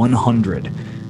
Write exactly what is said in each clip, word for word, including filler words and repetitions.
one hundred.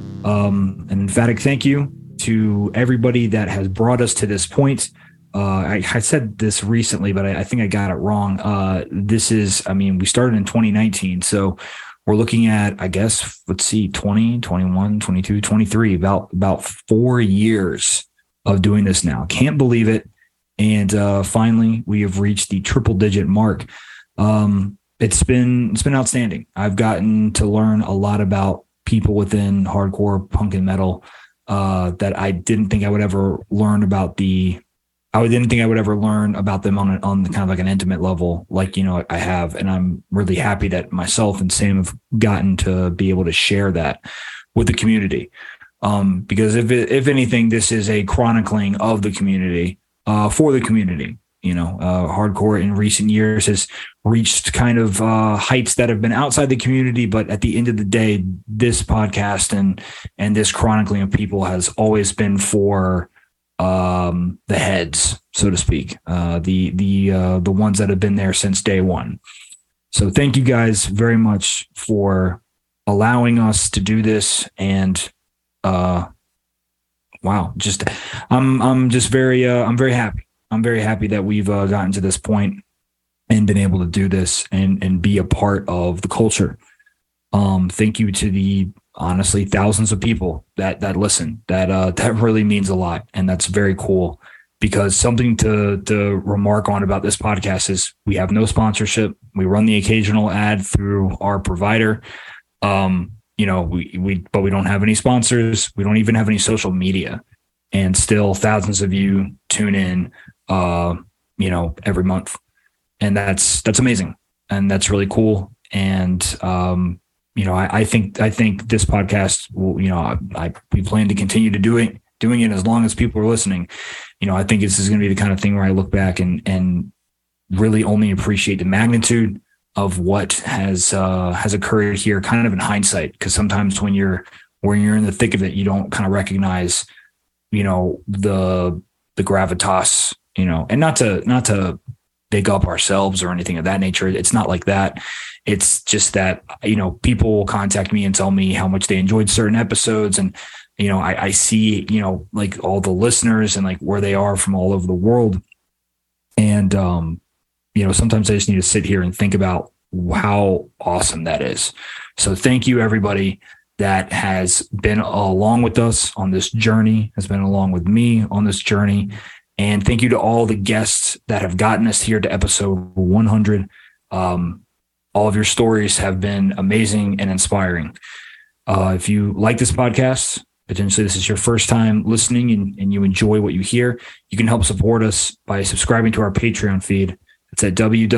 Um, an emphatic thank you to everybody that has brought us to this point. Uh, I, I said this recently, but I, I think I got it wrong. Uh, this is, I mean, we started in twenty nineteen. So we're looking at, I guess, let's see, twenty, twenty-one, twenty-two, twenty-three, about, about four years of doing this now. Can't believe it. And uh, finally, we have reached the triple digit mark. Um, it's been, it's been outstanding. I've gotten to learn a lot about people within hardcore punk and metal uh, that I didn't think I would ever learn about the I didn't think I would ever learn about them on a, on the kind of like an intimate level, like, you know, I have. And I'm really happy that myself and Sam have gotten to be able to share that with the community. Um, because if, it, if anything, this is a chronicling of the community uh, for the community. You know, uh, hardcore in recent years has reached kind of uh, heights that have been outside the community. But at the end of the day, this podcast and and this chronicling of people has always been for um the heads, so to speak, uh the the uh the ones that have been there since day one. So thank you guys very much for allowing us to do this. And uh wow, just i'm i'm just very uh i'm very happy i'm very happy that we've uh, gotten to this point and been able to do this and and be a part of the culture. Um thank you to the honestly thousands of people that that listen. That uh that really means a lot, and that's very cool, because something to to remark on about this podcast is we have no sponsorship. We run the occasional ad through our provider. Um you know, we we but we don't have any sponsors. We don't even have any social media, and still thousands of you tune in uh you know every month, and that's that's amazing, and that's really cool. And um You know, I, I think I think this podcast will, you know, I, I we plan to continue to do it, doing it as long as people are listening. You know, I think this is going to be the kind of thing where I look back and and really only appreciate the magnitude of what has uh, has occurred here, kind of in hindsight. Because sometimes when you're when you're in the thick of it, you don't kind of recognize, you know, the the gravitas, you know, and not to not to big up ourselves or anything of that nature. It's not like that. It's just that, you know, people will contact me and tell me how much they enjoyed certain episodes. And, you know, I, I see, you know, like all the listeners and like where they are from all over the world. And, um, you know, sometimes I just need to sit here and think about how awesome that is. So thank you, everybody that has been along with us on this journey, has been along with me on this journey. And thank you to all the guests that have gotten us here to episode one hundred. Um, all of your stories have been amazing and inspiring. Uh, if you like this podcast, potentially this is your first time listening and, and you enjoy what you hear, you can help support us by subscribing to our Patreon feed. It's at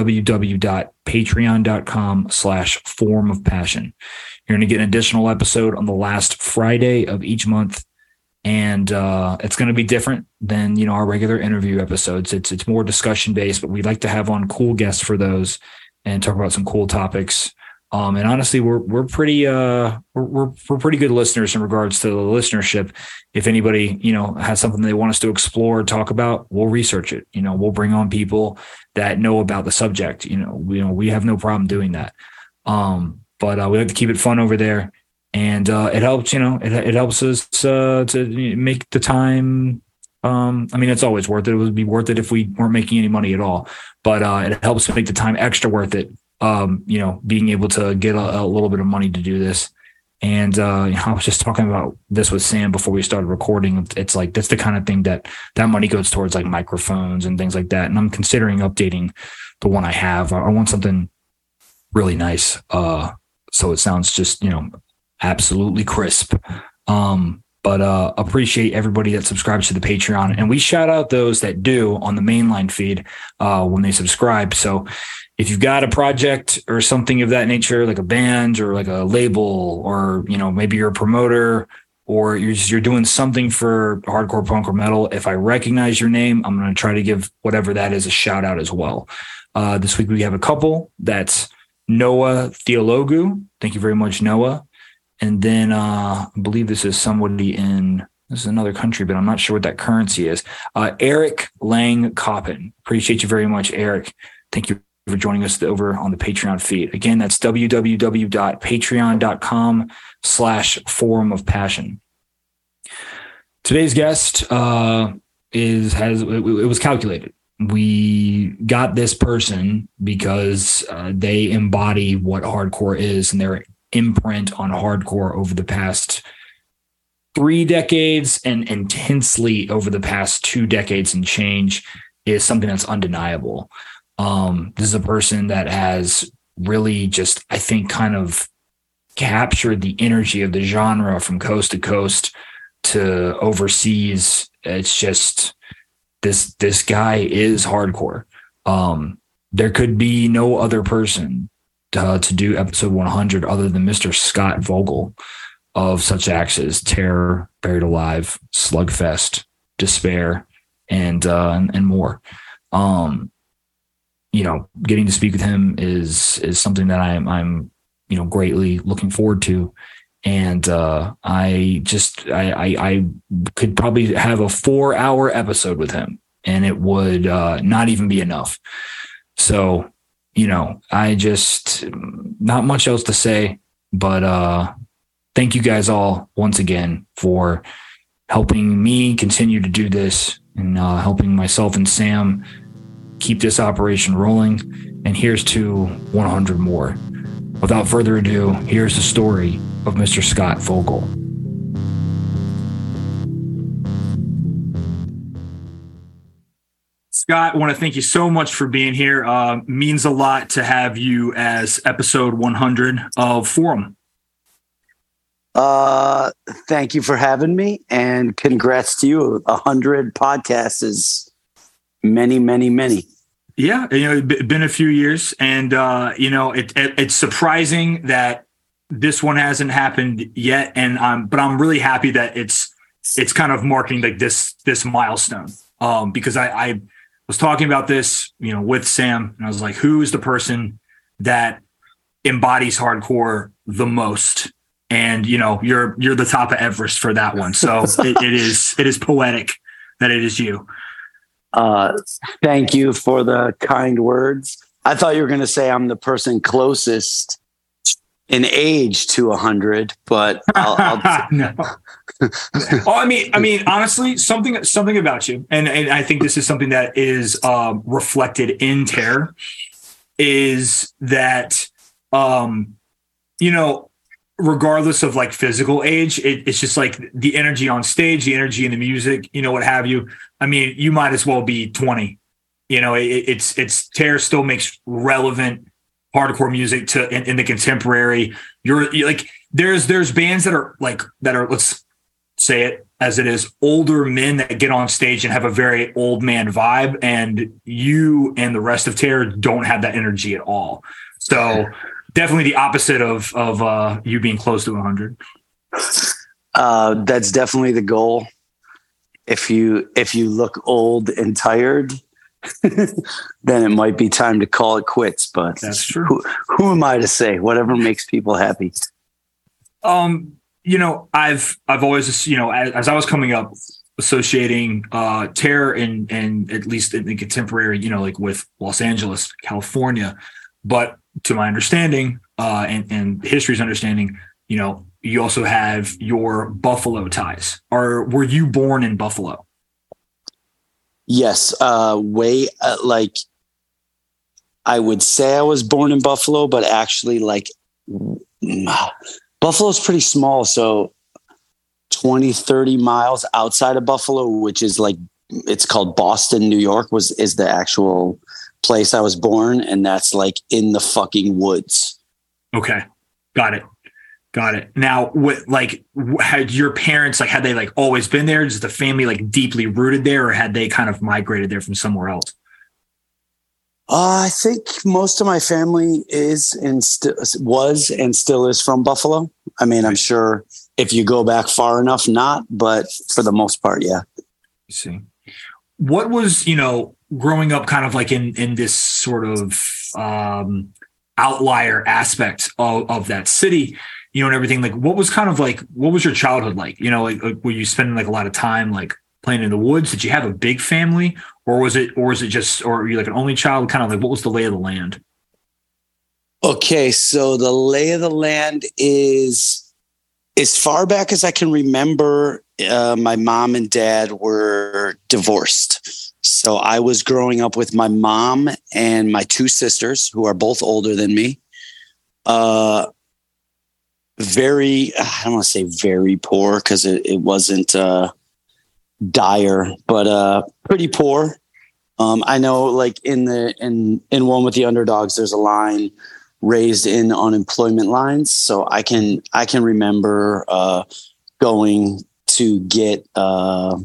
www.patreon.com slash form of passion. You're going to get an additional episode on the last Friday of each month. And uh, it's going to be different than, you know, our regular interview episodes. It's it's more discussion based, but we like to have on cool guests for those and talk about some cool topics. Um, and honestly, we're we're pretty uh, we're, we're we're pretty good listeners in regards to the listenership. If anybody, you know, has something they want us to explore, talk about, we'll research it. You know, we'll bring on people that know about the subject. You know, we, you know, we have no problem doing that. Um, but uh, we like to keep it fun over there. And uh, it helps, you know, it, it helps us uh, to make the time. Um, I mean, it's always worth it. It would be worth it if we weren't making any money at all. But uh, it helps to make the time extra worth it. Um, you know, being able to get a, a little bit of money to do this. And uh, you know, I was just talking about this with Sam before we started recording. It's like that's the kind of thing that that money goes towards, like microphones and things like that. And I'm considering updating the one I have. I, I want something really nice, uh, so it sounds just, you know, absolutely crisp. Um, but uh, appreciate everybody that subscribes to the Patreon, and we shout out those that do on the mainline feed uh, when they subscribe. So if you've got a project or something of that nature, like a band or like a label, or, you know, maybe you're a promoter or you're just, you're doing something for hardcore punk or metal, if I recognize your name, I'm going to try to give whatever that is a shout out as well. Uh, this week we have a couple. That's Noah Theologu. Thank you very much, Noah. And then uh, I believe this is somebody in, this is another country, but I'm not sure what that currency is. Uh, Eric Lang Coppin. Appreciate you very much, Eric. Thank you for joining us over on the Patreon feed. Again, that's www.patreon.com slash forum of passion. Today's guest uh, is has it, it was calculated. We got this person because uh, they embody what hardcore is, and their imprint on hardcore over the past three decades and intensely over the past two decades and change is something that's undeniable. Um, this is a person that has really just, I think, kind of captured the energy of the genre from coast to coast to overseas. It's just this this guy is hardcore. Um, there could be no other person to, to do episode one hundred other than Mister Scott Vogel of such acts as Terror, Buried Alive, Slugfest, Despair, and uh, and, and more. Um, you know, getting to speak with him is is something that I'm I'm you know greatly looking forward to. And uh, I just I, I I could probably have a four hour episode with him, and it would uh, not even be enough. So, you know, I just not much else to say, but uh, thank you guys all once again for helping me continue to do this and uh, helping myself and Sam keep this operation rolling. And here's to one hundred more. Without further ado, here's the story of Mister Scott Vogel. Scott, I want to thank you so much for being here. Uh, means a lot to have you as episode one hundred of Forum. Uh, thank you for having me, and congrats to you. A hundred podcasts is many, many, many. Yeah, you know, it's been a few years, and uh, you know, it, it, it's surprising that this one hasn't happened yet, and um, but I'm really happy that it's it's kind of marking like this this milestone. Um, because I, I was talking about this, you know, with Sam, and I was like, who is the person that embodies hardcore the most? And you know, you're you're the top of Everest for that one. So it, it is it is poetic that it is you. Uh, thank you for the kind words. I thought you were going to say I'm the person closest in age to a hundred, but I'll, I'll no. Oh, I mean, I mean, honestly, something something about you, and, and I think this is something that is um, reflected in Terror, is that um, you know, regardless of like physical age, it, it's just like the energy on stage, the energy in the music, you know, what have you. I mean, you might as well be twenty. You know, it, it's it's Terror still makes relevant hardcore music to in, in the contemporary. You're, you're like there's there's bands that are like that are let's say it as it is, older men that get on stage and have a very old man vibe, and you and the rest of Terror don't have that energy at all. So definitely the opposite of of uh, you being close to one hundred. Uh, that's definitely the goal. If you if you look old and tired, then it might be time to call it quits. But that's true. Who, who am I to say? Whatever makes people happy. Um, you know, I've I've always, you know, as, as I was coming up, associating uh, Terror and and at least in the contemporary, you know, like with Los Angeles, California. But to my understanding, uh, and and history's understanding, you know, you also have your Buffalo ties. Or were you born in Buffalo? Yes, uh, way uh, like I would say I was born in Buffalo, but actually, like Buffalo's pretty small, so twenty, thirty miles outside of Buffalo, which is like it's called Boston, New York, was is the actual place I was born, and that's like in the fucking woods. Okay, got it. Got it. Now, what, like, had your parents, like, had they, like, always been there? Is the family, like, deeply rooted there, or had they kind of migrated there from somewhere else? Uh, I think most of my family is and st- was and still is from Buffalo. I mean, I'm sure if you go back far enough, not, but for the most part, yeah. I see. What was, you know, growing up kind of like in, in this sort of um, outlier aspect of, of that city, you know, and everything, like what was kind of like, what was your childhood like? You know, like, like were you spending like a lot of time like playing in the woods? Did you have a big family, or was it, or was it just, or were you like an only child? Kind of like, what was the lay of the land? Okay, so the lay of the land is as far back as I can remember. Uh, my mom and dad were divorced. So I was growing up with my mom and my two sisters, who are both older than me. Uh, very, I don't want to say very poor because it, it wasn't uh, dire, but uh, pretty poor. Um, I know, like in the in in One with the Underdogs, there's a line, raised in unemployment lines. So I can I can remember uh, going to get uh,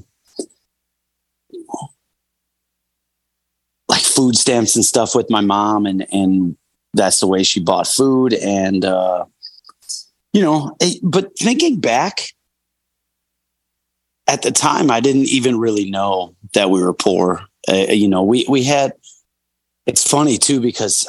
like food stamps and stuff with my mom, and and that's the way she bought food. And uh, you know, it, but thinking back, at the time, I didn't even really know that we were poor. Uh, you know, we we had. It's funny too because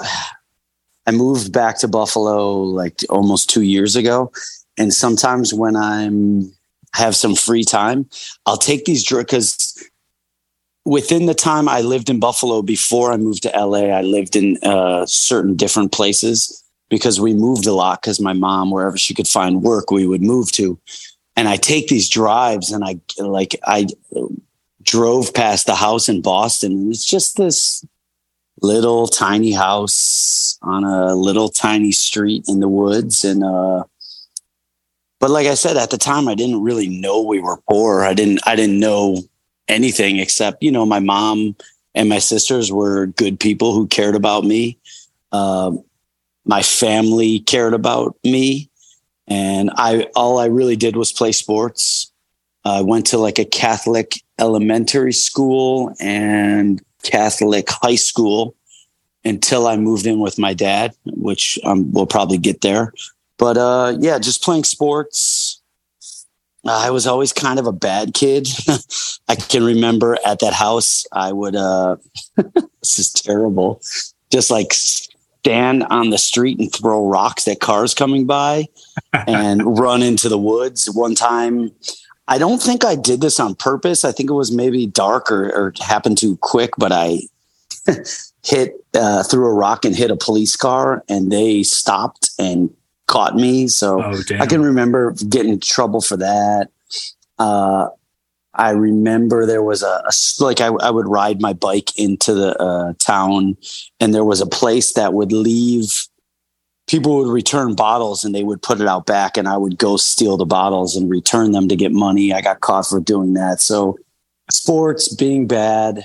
I moved back to Buffalo like almost two years ago, and sometimes when I'm have some free time, I'll take these because within the time I lived in Buffalo before I moved to L A, I lived in uh, certain different places because we moved a lot. Because my mom, wherever she could find work, we would move to. And I take these drives, and I like I drove past the house in Boston, and it's just this little tiny house on a little tiny street in the woods. And uh, but like I said, at the time, I didn't really know we were poor. I didn't I didn't know anything except, you know, my mom and my sisters were good people who cared about me. Uh, my family cared about me. And I, all I really did was play sports. I uh, went to like a Catholic elementary school and Catholic high school until I moved in with my dad, which um, we'll probably get there. But uh, yeah, just playing sports. Uh, I was always kind of a bad kid. I can remember at that house, I would, uh, this is terrible, just like stand on the street and throw rocks at cars coming by and run into the woods. One time, I don't think I did this on purpose. I think it was maybe dark or, or happened too quick, but I hit, uh, threw a rock and hit a police car, and they stopped and caught me. So oh, I can remember getting in trouble for that. Uh, I remember there was a, a like I, I would ride my bike into the uh, town, and there was a place that would leave. People would return bottles, and they would put it out back, and I would go steal the bottles and return them to get money. I got caught for doing that. So sports being bad.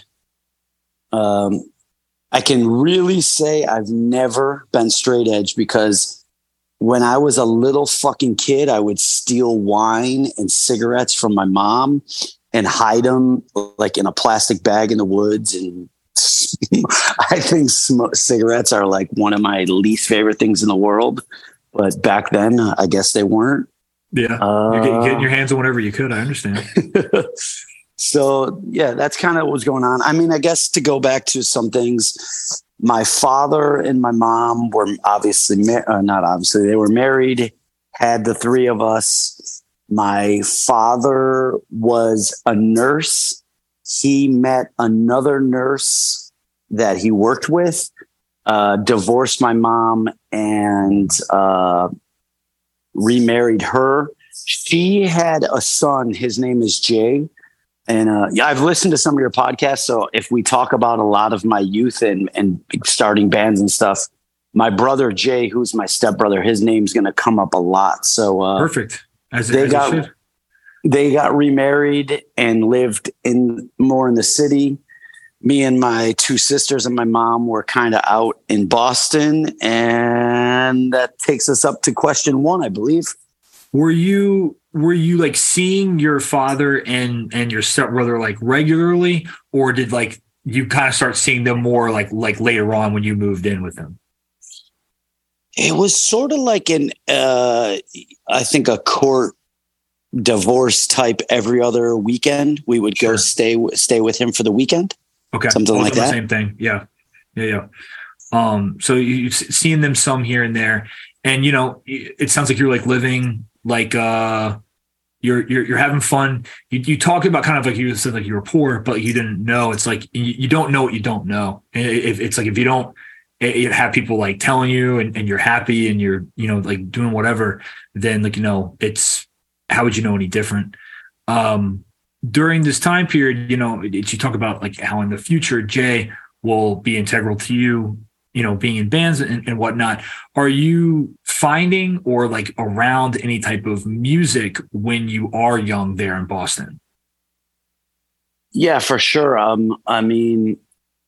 Um, I can really say I've never been straight edge, because when I was a little fucking kid, I would steal wine and cigarettes from my mom and hide them like in a plastic bag in the woods. And I think sm- cigarettes are like one of my least favorite things in the world. But back then, I guess they weren't. Yeah. Uh, You're getting, getting your hands on whatever you could. I understand. So, yeah, that's kind of what was going on. I mean, I guess to go back to some things, my father and my mom were obviously, uh, not obviously, they were married, had the three of us. My father was a nurse. He met another nurse that he worked with, uh, divorced my mom, and uh, remarried her. She had a son. His name is Jay. And uh, yeah, I've listened to some of your podcasts. So if we talk about a lot of my youth and, and starting bands and stuff, my brother Jay, who's my stepbrother, his name's going to come up a lot. So uh, perfect. As, they as got it should. They got remarried and lived in more in the city. Me and my two sisters and my mom were kind of out in Boston, and that takes us up to question one, I believe. Were you? Were you like seeing your father and, and your stepbrother like regularly, or did like you kind of start seeing them more like, like later on when you moved in with them? It was sort of like an, uh, I think a court divorce type every other weekend. We would go sure. stay, stay with him for the weekend. Okay. Something Both like that. Same thing. Yeah. Yeah. Yeah. Um, so you've seen them some here and there, and, you know, it sounds like you're like living like, uh, You're, you're you're having fun. You you talk about kind of like you said, like you were poor, but you didn't know. It's like you, you don't know what you don't know. And if it's like if you don't you have people like telling you and, and you're happy and you're, you know, like doing whatever, then like, you know, it's, how would you know any different? Um, during this time period, you know, you talk about like how in the future, Jay will be integral to you, you know, being in bands and, and whatnot. Are you finding or like around any type of music when you are young there in Boston? Yeah, for sure. Um, I mean,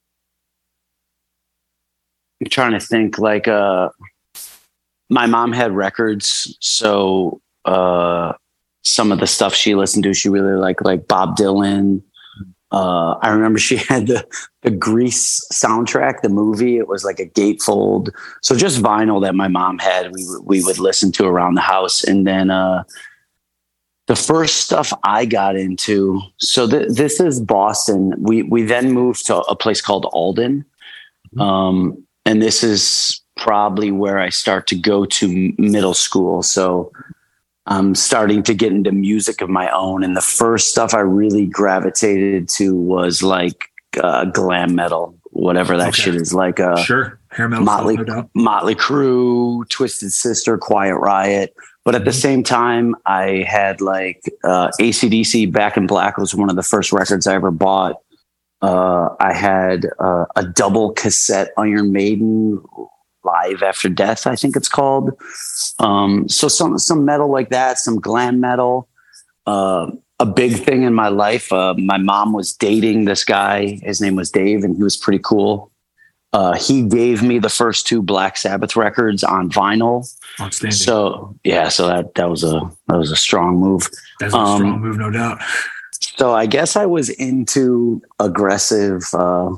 I'm trying to think like, uh, my mom had records. So, uh, some of the stuff she listened to, she really liked, like Bob Dylan. Uh, I remember she had the, the Grease soundtrack, the movie. It was like a gatefold. So just vinyl that my mom had, we, we would listen to around the house. And then, uh, the first stuff I got into, so th- this is Boston. We, we then moved to a place called Alden. Um, And this is probably where I start to go to middle school. So I'm starting to get into music of my own. And the first stuff I really gravitated to was like uh, glam metal, whatever that okay. shit is. Like uh, sure. Hair metal Motley, stuff, no doubt. Motley Crue, Twisted Sister, Quiet Riot. But at mm-hmm. the same time, I had like uh, A C D C Back in Black was one of the first records I ever bought. Uh, I had uh, a double cassette Iron Maiden Live After Death, I think it's called. Um, so some some metal like that, some glam metal. Uh, a big thing in my life. Uh, my mom was dating this guy. His name was Dave, and he was pretty cool. Uh, he gave me the first two Black Sabbath records on vinyl. Outstanding. So yeah, so that that was a that was a strong move. That's a um, strong move, no doubt. So I guess I was into aggressive, uh,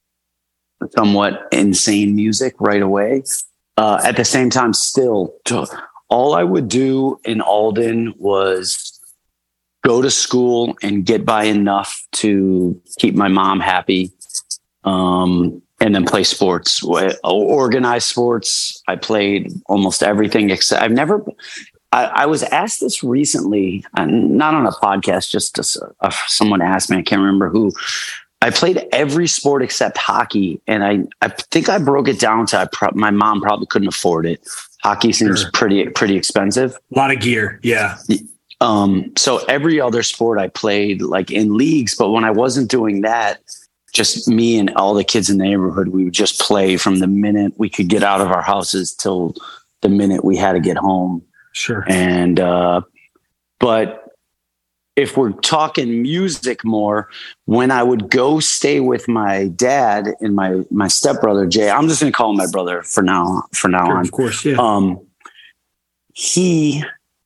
somewhat insane music right away. Uh, at the same time, still, all I would do in Alden was go to school and get by enough to keep my mom happy, um, and then play sports, organized sports. I played almost everything except I've never... I, I was asked this recently, not on a podcast, just to, uh, someone asked me, I can't remember who. I played every sport except hockey. And I, I think I broke it down to I pro- my mom probably couldn't afford it. Hockey seems sure. pretty, pretty expensive. A lot of gear. Yeah. Um, so every other sport I played like in leagues, but when I wasn't doing that, just me and all the kids in the neighborhood, we would just play from the minute we could get out of our houses till the minute we had to get home. Sure. And, uh, but if we're talking music more, when I would go stay with my dad and my, my stepbrother, Jay, I'm just going to call him my brother for now, for now sure, on. Of course. Yeah. Um, he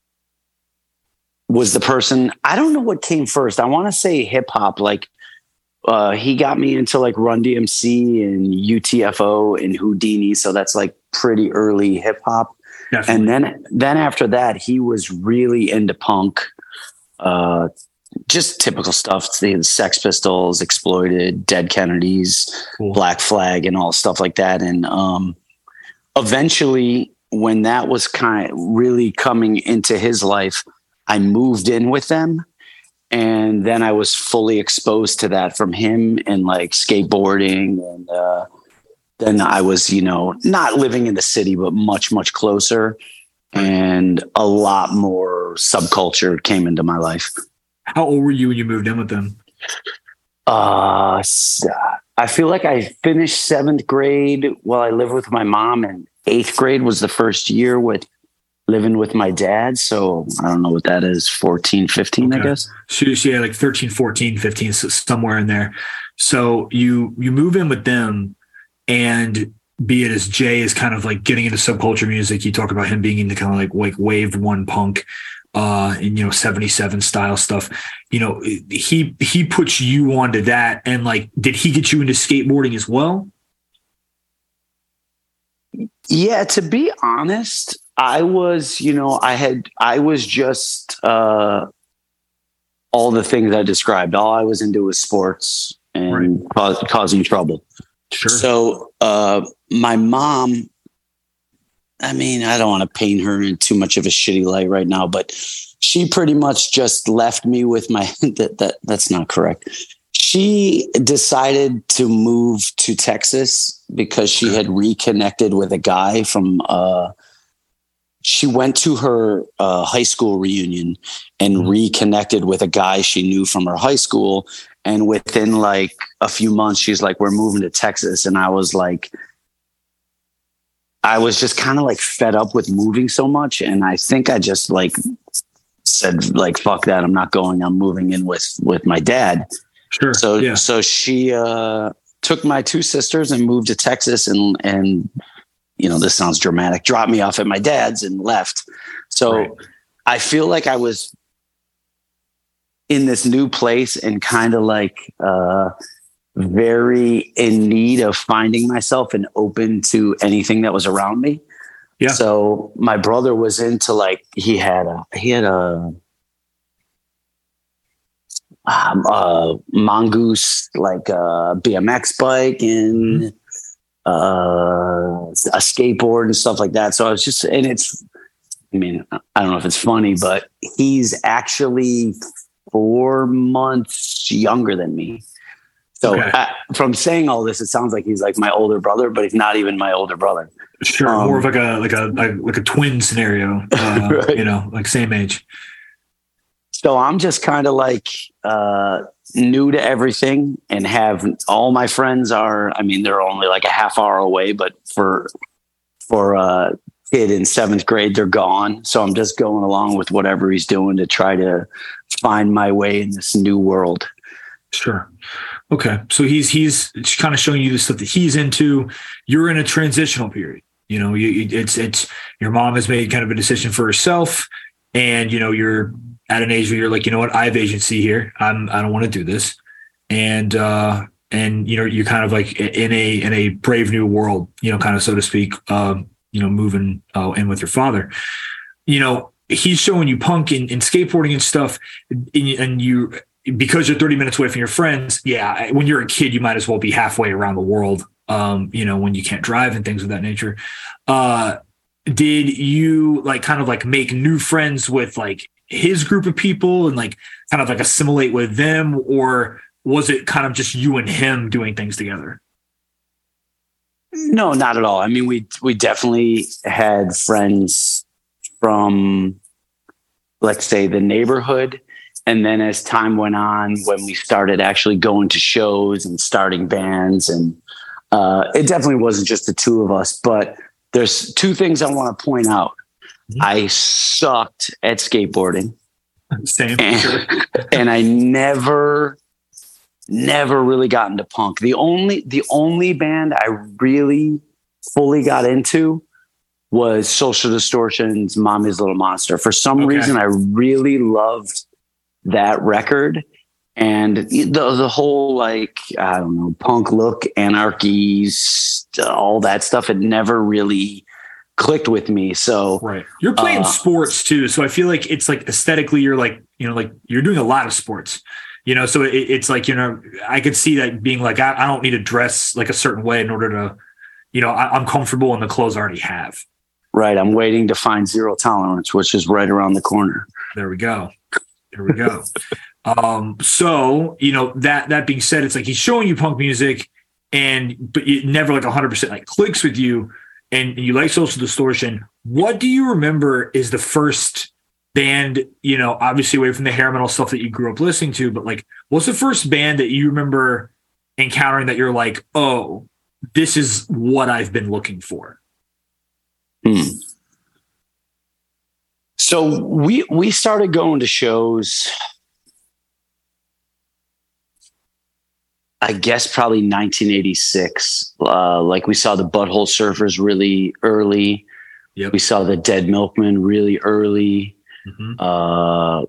was the person, I don't know what came first. I want to say hip hop. Like, uh, he got me into like Run D M C and U T F O and Houdini. So that's like pretty early hip hop. Definitely. And then, then after that, he was really into punk, uh, just typical stuff. The Sex Pistols, Exploited, Dead Kennedys, cool. Black Flag, and all stuff like that. And um, eventually, when that was kind of really coming into his life, I moved in with them. And then I was fully exposed to that from him and like skateboarding and, uh, then I was, you know, not living in the city, but much, much closer. And a lot more subculture came into my life. How old were you when you moved in with them? Uh, I feel like I finished seventh grade while I lived with my mom, and eighth grade was the first year with living with my dad. So I don't know what that is, fourteen, fifteen, okay. I guess. So yeah, like thirteen, fourteen, fifteen, so somewhere in there. So you, you move in with them. And be it as Jay is kind of like getting into subculture music, you talk about him being into kind of like like wave one punk, uh, and you know seventy-seven style stuff. You know, he he puts you onto that, and like, did he get you into skateboarding as well? Yeah, to be honest, I was, you know, I had I was just uh, all the things I described. All I was into was sports and right. ca- causing trouble. Sure. So uh, my mom, I mean, I don't want to paint her in too much of a shitty light right now, but she pretty much just left me with my, that, that that's not correct. She decided to move to Texas because she had reconnected with a guy from, uh, she went to her uh, high school reunion and mm-hmm. reconnected with a guy she knew from her high school. And within like a few months, she's like, we're moving to Texas. And I was like, I was just kind of like fed up with moving so much. And I think I just like said like, fuck that. I'm not going, I'm moving in with, with my dad. Sure. So, yeah. so she uh, took my two sisters and moved to Texas and, and, you know, this sounds dramatic, dropped me off at my dad's and left. So right. I feel like I was in this new place and kind of like uh, very in need of finding myself and open to anything that was around me. Yeah. So my brother was into like, he had a, he had a, um, a mongoose, like a B M X bike and, mm-hmm. uh a skateboard and stuff like that. So I was just, and it's, I mean, I don't know if it's funny, but he's actually four months younger than me. So okay. I, from saying all this, it sounds like he's like my older brother, but he's not even my older brother. Sure. Um, more of like a, like a, like, like a twin scenario, uh, right. you know, like same age. So I'm just kind of like, uh, new to everything and have all my friends are, I mean, they're only like a half hour away, but for, for a kid in seventh grade, they're gone. So I'm just going along with whatever he's doing to try to find my way in this new world. Sure. Okay. So he's, he's kind of showing you the stuff that he's into. You're in a transitional period. You know, you, it's, it's, your mom has made kind of a decision for herself and, you know, you're at an age where you're like, you know what, I have agency here. I'm, I don't want to do this. And, uh, and, you know, you're kind of like in a, in a brave new world, you know, kind of, so to speak, um, you know, moving uh, in with your father, you know, he's showing you punk and, and skateboarding and stuff. And, and you, because you're thirty minutes away from your friends. Yeah. When you're a kid, you might as well be halfway around the world. Um, you know, when you can't drive and things of that nature. Uh, did you like kind of like make new friends with like his group of people and like kind of like assimilate with them, or was it kind of just you and him doing things together? No, not at all. I mean, we, we definitely had friends from, let's say, the neighborhood. And then as time went on, when we started actually going to shows and starting bands, and uh, it definitely wasn't just the two of us, but there's two things I want to point out. Mm-hmm. I sucked at skateboarding. Same. And, and I never, never really got into punk. The only, the only band I really fully got into was Social Distortion's Mommy's Little Monster. For some okay. reason, I really loved that record. And the, the whole, like, I don't know, punk look, anarchy, all that stuff, it never really clicked with me. So right. You're playing uh, sports too. So I feel like it's like aesthetically, you're like, you know, like you're doing a lot of sports, you know, so it, it's like, you know, I could see that being like, I, I don't need to dress like a certain way in order to, you know, I, I'm comfortable in the clothes I already have. Right. I'm waiting to find Zero Tolerance, which is right around the corner. There we go. There we go. Um, so, you know, that, that being said, it's like, he's showing you punk music and, but it never like a hundred percent like clicks with you and you like Social Distortion. What do you remember is the first band, you know, obviously away from the hair metal stuff that you grew up listening to, but like, what's the first band that you remember encountering that you're like, oh, this is what I've been looking for? Hmm. So we, we started going to shows, I guess probably nineteen eighty-six. Uh, like we saw the Butthole Surfers really early. Yep. We saw the Dead Milkmen really early. Mm-hmm. Uh,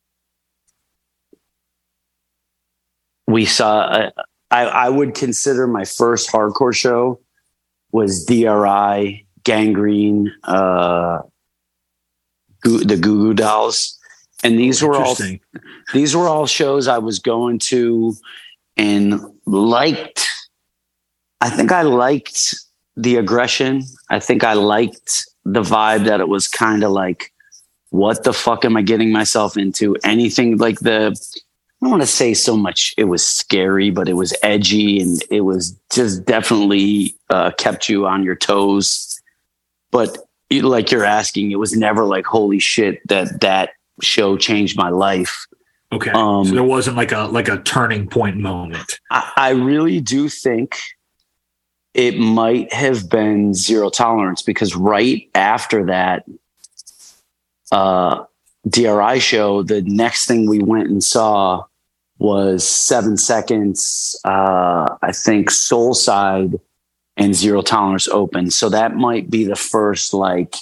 we saw, uh, I, I would consider my first hardcore show was D R I, Gangrene, uh, the Goo Goo Dolls. And these were all, these were all shows I was going to and liked. I think I liked the aggression. I think I liked the vibe that it was kind of like, what the fuck am I getting myself into? Anything like the, don't want to say so much it was scary, but it was edgy, and it was just definitely uh, kept you on your toes. But it, like you're asking, it was never like, holy shit, that that show changed my life. Okay. Um, so there wasn't like a like a turning point moment. I, I really do think it might have been Zero Tolerance, because right after that uh, D R I show, the next thing we went and saw was Seven Seconds, uh, I think Soulside and Zero Tolerance open. So that might be the first, like,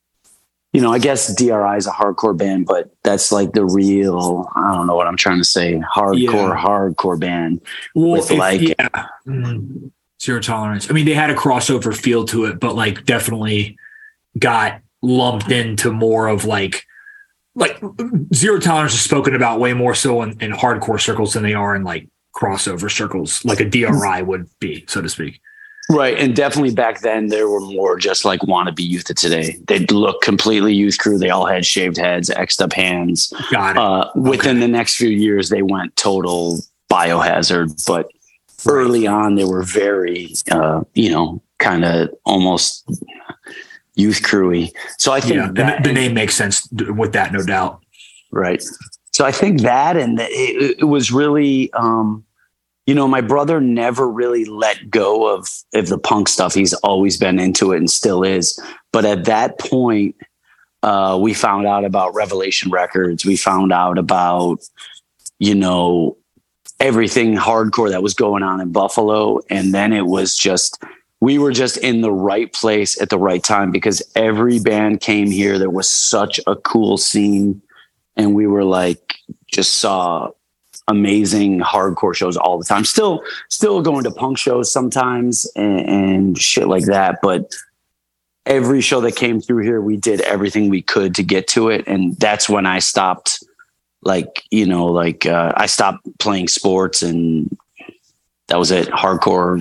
you know, I guess D R I is a hardcore band, but that's like the real, I don't know what I'm trying to say, hardcore, yeah. hardcore band. Well, with if, like, yeah. mm, Zero Tolerance. I mean, they had a crossover feel to it, but like definitely got lumped into more of like, like Zero Tolerance is spoken about way more so in, in hardcore circles than they are in like crossover circles, like a D R I would be, so to speak. Right. And definitely back then there were more just like wannabe Youth of Today. They'd look completely Youth Crew. They all had shaved heads, X'd up hands. Got it. Uh, within okay. the next few years, they went total Biohazard, but early on they were very, uh, you know, kind of almost Youth Crewy. So I think yeah, that, the name makes sense with that, no doubt. Right. So I think that, and it, it was really, um, you know, my brother never really let go of, of the punk stuff. He's always been into it and still is. But at that point, uh, we found out about Revelation Records. We found out about, you know, everything hardcore that was going on in Buffalo. And then it was just, we were just in the right place at the right time, because every band came here. There was such a cool scene. And we were like, just saw amazing hardcore shows all the time. Still, still going to punk shows sometimes and, and shit like that. But every show that came through here, we did everything we could to get to it. And that's when I stopped, like, you know, like uh, I stopped playing sports, and that was it. Hardcore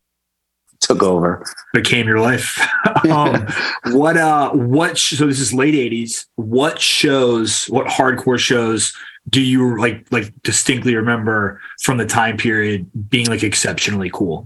took over. Became your life. um, what, uh, what, sh- so this is late eighties. What shows, what hardcore shows do you like, like distinctly remember from the time period being like exceptionally cool?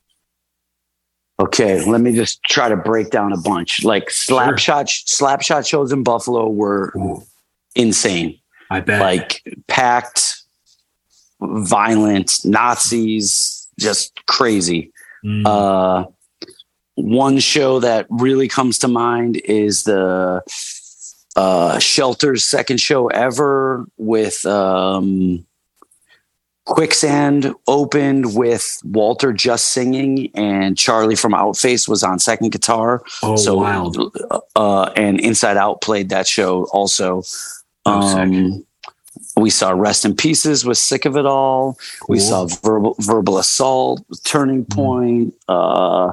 Okay, let me just try to break down a bunch. Like Slapshot, sure. Slapshot shows in Buffalo were Ooh. insane. I bet. Like packed, violent, Nazis, just crazy. Mm. Uh, one show that really comes to mind is the uh, Shelter's second show ever with um, Quicksand opened with Walter just singing, and Charlie from Outface was on second guitar. Oh, so wild. Uh, and Inside Out played that show also. Oh, um, we saw Rest in Pieces with Sick of It All. Cool. We saw Verbal, Verbal Assault, Turning Point. Mm. Uh,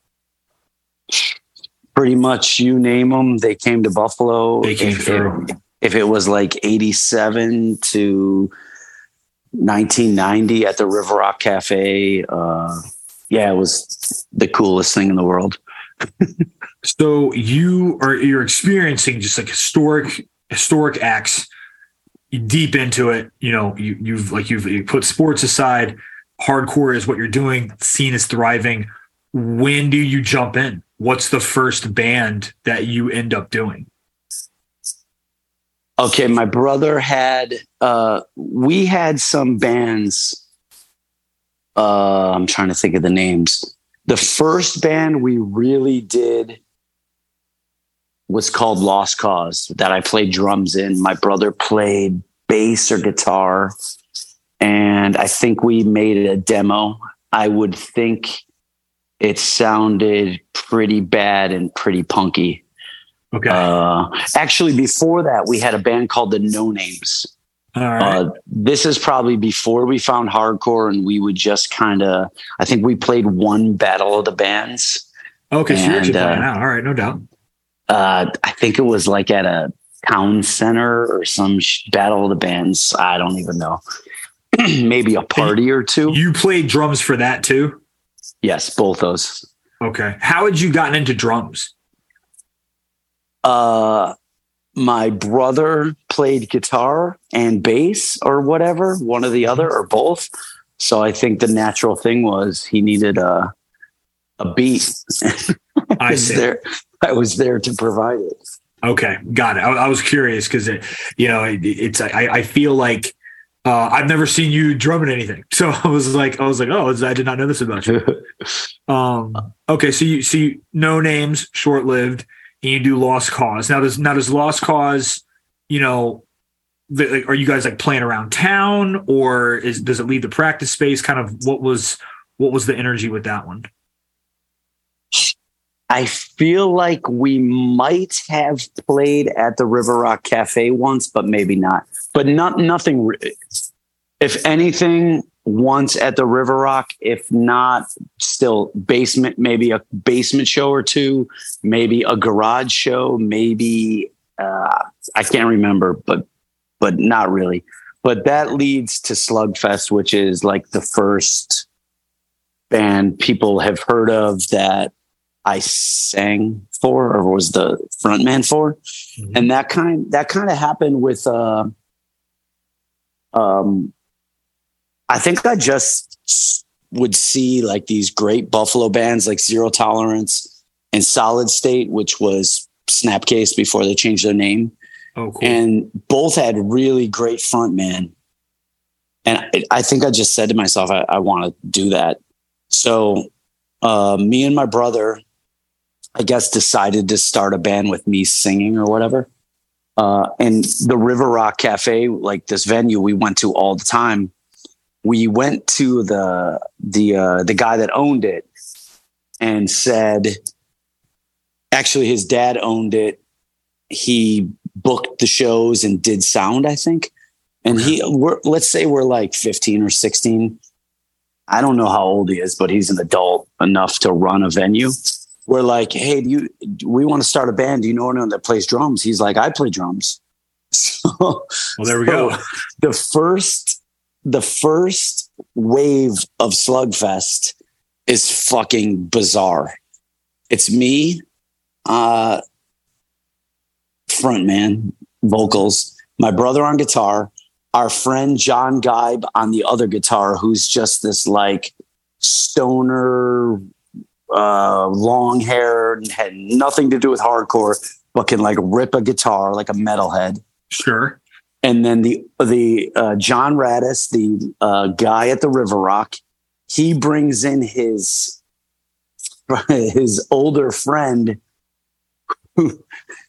pretty much you name them, they came to Buffalo. They came if, through. If, if it was like eighty-seven to nineteen ninety at the River Rock Cafe, uh, yeah, it was the coolest thing in the world. So you are you're experiencing just like historic historic acts. Deep into it, you know, you, you've like you've you put sports aside. Hardcore is what you're doing. Scene is thriving. When do you jump in? What's the first band that you end up doing? Okay, my brother had. Uh, we had some bands. Uh, I'm trying to think of the names. The first band we really did was called Lost Cause, that I played drums in. My brother played bass or guitar, and I think we made a demo. I would think it sounded pretty bad and pretty punky. Okay. Uh, actually, before that, we had a band called the No Names. All right. Uh, this is probably before we found hardcore, and we would just kind of, I think we played one Battle of the Bands. Okay, so you're actually uh, playing out. All right, no doubt. Uh, I think it was like at a town center or some sh- Battle of the Bands. I don't even know. Maybe a party you, or two. You played drums for that too? Yes, both those. Okay. How had you gotten into drums? Uh, my brother played guitar and bass or whatever, one or the other or both. So I think the natural thing was he needed a a beat. I was there. I was there to provide it. Okay, got it. I, I was curious because it, you know, it, it's I, I feel like uh, I've never seen you drumming anything, so I was like, I was like, oh, I did not know this about you. um, okay, so you see, No Names, short lived, and you do Lost Cause. Now does now does Lost Cause, you know, the, like, are you guys like playing around town, or is does it leave the practice space? Kind of what was what was the energy with that one? I feel like we might have played at the River Rock Cafe once, but maybe not. But not nothing. If anything, once at the River Rock. If not, still basement. Maybe a basement show or two. Maybe a garage show. Maybe uh, I can't remember, but but not really. But that leads to Slugfest, which is like the first band people have heard of that I sang for or was the frontman for. Mm-hmm. And that kind, that kind of happened with, uh, um, I think I just would see like these great Buffalo bands like Zero Tolerance and Solid State, which was Snapcase before they changed their name. Oh, cool. And both had really great frontman. And I, I think I just said to myself, I, I want to do that. So, uh, me and my brother, I guess, decided to start a band with me singing or whatever. Uh, and the River Rock Cafe, like this venue we went to all the time, we went to the, the, uh, the guy that owned it and said, actually his dad owned it. He booked the shows and did sound, I think. And he, we're, let's say we're like fifteen or sixteen. I don't know how old he is, but he's an adult enough to run a venue. We're like, hey, do you, we want to start a band. Do you know anyone that plays drums? He's like, I play drums. So, well, there we so go. The first, the first wave of Slugfest is fucking bizarre. It's me, uh, frontman, vocals, my brother on guitar, our friend John Geib on the other guitar, who's just this like stoner, uh, long hair, had nothing to do with hardcore, but can like rip a guitar like a metalhead. Sure. And then the, the, uh, John Radis, the, uh, guy at the River Rock, he brings in his, his older friend who,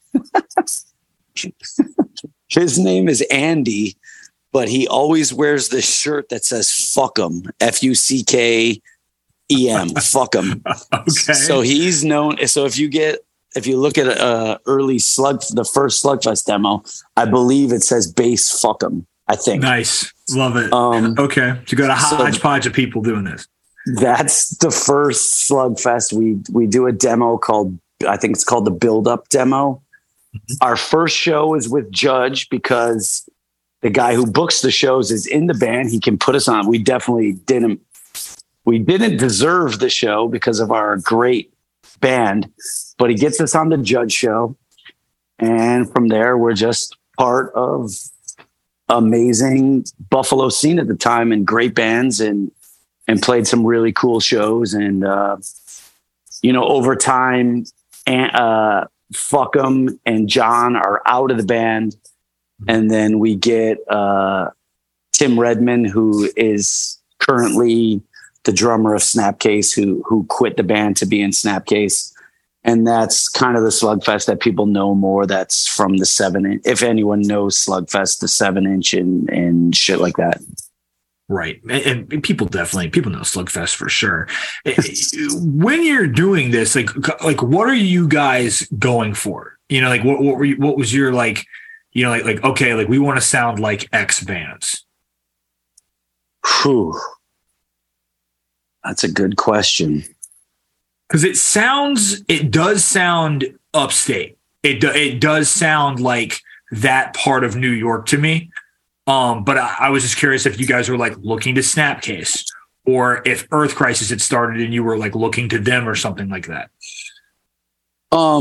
his name is Andy, but he always wears this shirt that says fuck 'em, F U C K E M, fuck 'em. Okay. So he's known. So if you get, if you look at uh early slug, the first Slugfest demo, I believe it says bass fuck 'em, I think. Nice. Love it. Um, okay. So you got a so hodgepodge of people doing this. That's the first Slugfest. We, we do a demo called, I think it's called the Build Up demo. Mm-hmm. Our first show is with Judge because the guy who books the shows is in the band. He can put us on. We definitely didn't, we didn't deserve the show because of our great band, but he gets us on the Judge show. And from there, we're just part of amazing Buffalo scene at the time and great bands and, and played some really cool shows. And, uh, you know, over time, and, uh, Fuck 'em and John are out of the band. And then we get uh, Tim Redman, who is currently the drummer of Snapcase, who who quit the band to be in Snapcase. And that's kind of the Slugfest that people know more. That's from the seven inch. If anyone knows Slugfest, the seven inch and, and shit like that. Right. And, and people definitely, people know Slugfest for sure. When you're doing this, like, like, what are you guys going for? You know, like what, what were you, what was your, like, you know, like, like, okay, like we want to sound like X bands. Whew. That's a good question. Cause it sounds, it does sound upstate. It do, it does sound like that part of New York to me. Um, but I, I was just curious if you guys were like looking to Snapcase or if Earth Crisis had started and you were like looking to them or something like that. Um,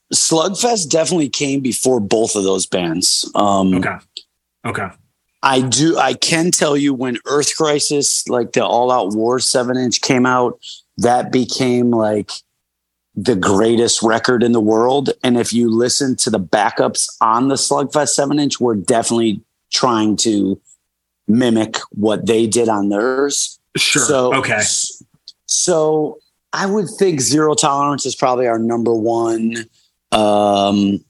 Slugfest definitely came before both of those bands. Um, okay. Okay. I do. I can tell you when Earth Crisis, like the All Out War seven inch came out, that became like the greatest record in the world. And if you listen to the backups on the Slugfest seven inch, we're definitely trying to mimic what they did on theirs. Sure. So, okay. So I would think Zero Tolerance is probably our number one um,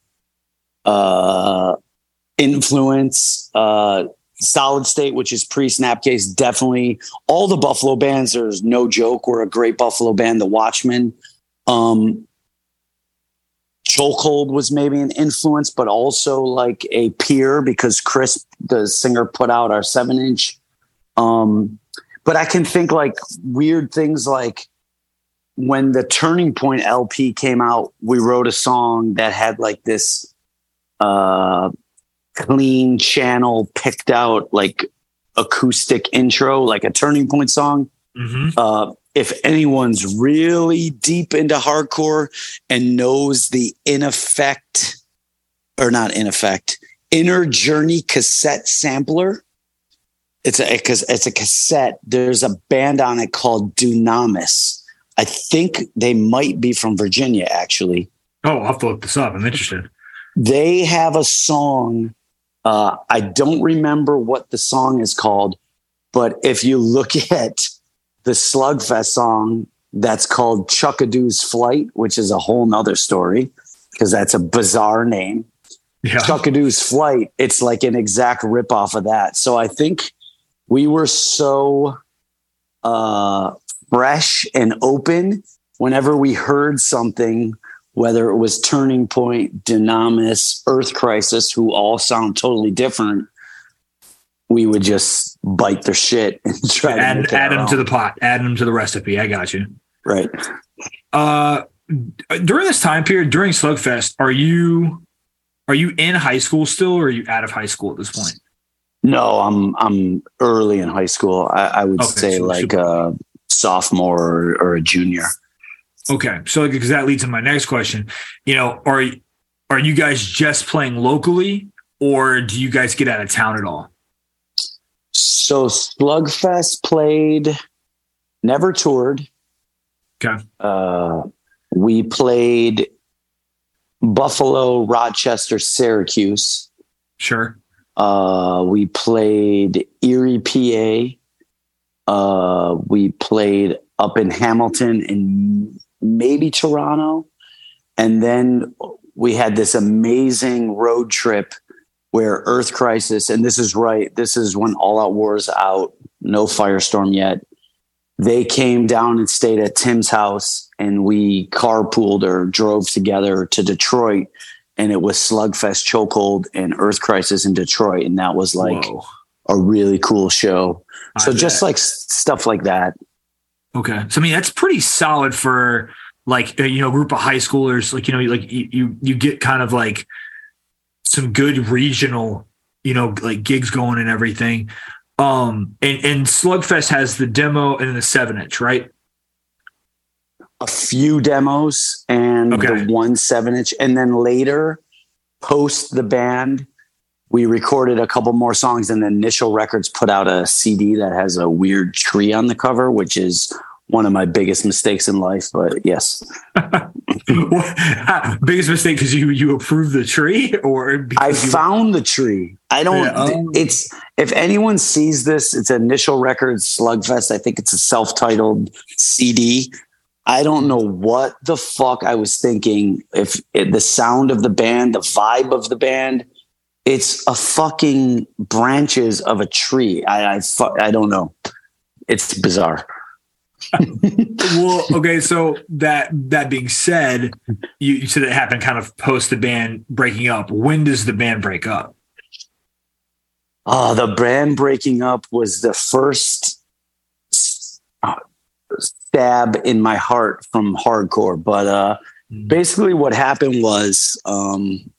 uh, influence. Uh, Solid State, which is pre-Snapcase, definitely. All the Buffalo bands, there's no joke. We're a great Buffalo band. The Watchmen. Um, Chokehold was maybe an influence, but also like a peer because Chris, the singer, put out our seven inch. Um, but I can think like weird things like when the Turning Point L P came out, we wrote a song that had like this uh, clean channel picked out like acoustic intro, like a Turning Point song. Mm-hmm. Uh, if anyone's really deep into hardcore and knows the In Effect, or not In Effect, Inner Journey cassette sampler, it's a it's a cassette. There's a band on it called Dunamis. I think they might be from Virginia, actually. Oh, I'll have to look this up. I'm interested. They have a song. Uh, I don't remember what the song is called, but if you look at the Slugfest song that's called Chuckadoo's Flight, which is a whole nother story because that's a bizarre name. Yeah. Chuckadoo's Flight. It's like an exact ripoff of that. So I think we were so uh, fresh and open whenever we heard something, whether it was Turning Point, Dunamis, Earth Crisis, who all sound totally different. We would just bite their shit and try add, to make add them own. to the pot, add them to the recipe. I got you. Right. Uh, during this time period, during Slugfest, are you are you in high school still, or are you out of high school at this point? No, I'm I'm early in high school. I, I would okay, say so like a sophomore or, or a junior. Okay, so because that leads to my next question. You know, are are you guys just playing locally, or do you guys get out of town at all? So Slugfest played, never toured. Okay. Uh, we played Buffalo, Rochester, Syracuse. Sure. Uh, we played Erie, P A. Uh, we played up in Hamilton and maybe Toronto. And then we had this amazing road trip where Earth Crisis, and this is right, this is when All Out War is out, no Firestorm yet. They came down and stayed at Tim's house, and we carpooled or drove together to Detroit, and it was Slugfest, Chokehold, and Earth Crisis in Detroit, and that was like Whoa. a really cool show. I so bet. just like stuff like that. Okay, so I mean that's pretty solid for like you know a group of high schoolers. Like you know, like you you, you get kind of like some good regional, you know, like gigs going and everything. Um, and, and Slugfest has the demo and the seven inch, right? A few demos and okay. the one seven inch. And then later, post the band, we recorded a couple more songs, and then Initial Records put out a C D that has a weird tree on the cover, which is one of my biggest mistakes in life, but yes. Biggest mistake because you you approved the tree, or I found the tree. I don't. Yeah, um, it's if anyone sees this, it's Initial Records Slugfest. I think it's a self-titled C D. I don't know what the fuck I was thinking. If it, the sound of the band, the vibe of the band, it's a fucking branches of a tree. I I, I don't know. It's bizarre. Well, okay. So that that being said, you, you said it happened kind of post the band breaking up. When does the band break up? Uh, the band breaking up was the first uh, stab in my heart from hardcore. But uh, mm. basically, what happened was um,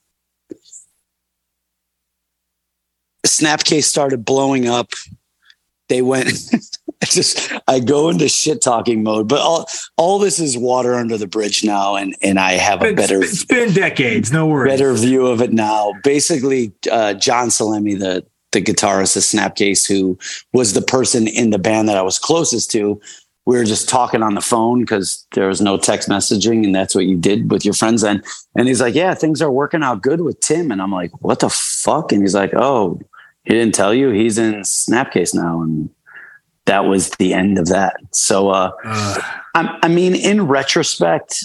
Snapcase started blowing up. They went. It's just I go into shit talking mode, but all all this is water under the bridge now, and and I have a better. It's been decades, no worries. Better view of it now. Basically, uh, John Salemi, the the guitarist of Snapcase, who was the person in the band that I was closest to, we were just talking on the phone because there was no text messaging, and that's what you did with your friends then. And he's like, "Yeah, things are working out good with Tim," and I'm like, "What the fuck?" And he's like, "Oh, he didn't tell you? He's in Snapcase now," and that was the end of that. So, uh, uh. I, I mean, in retrospect,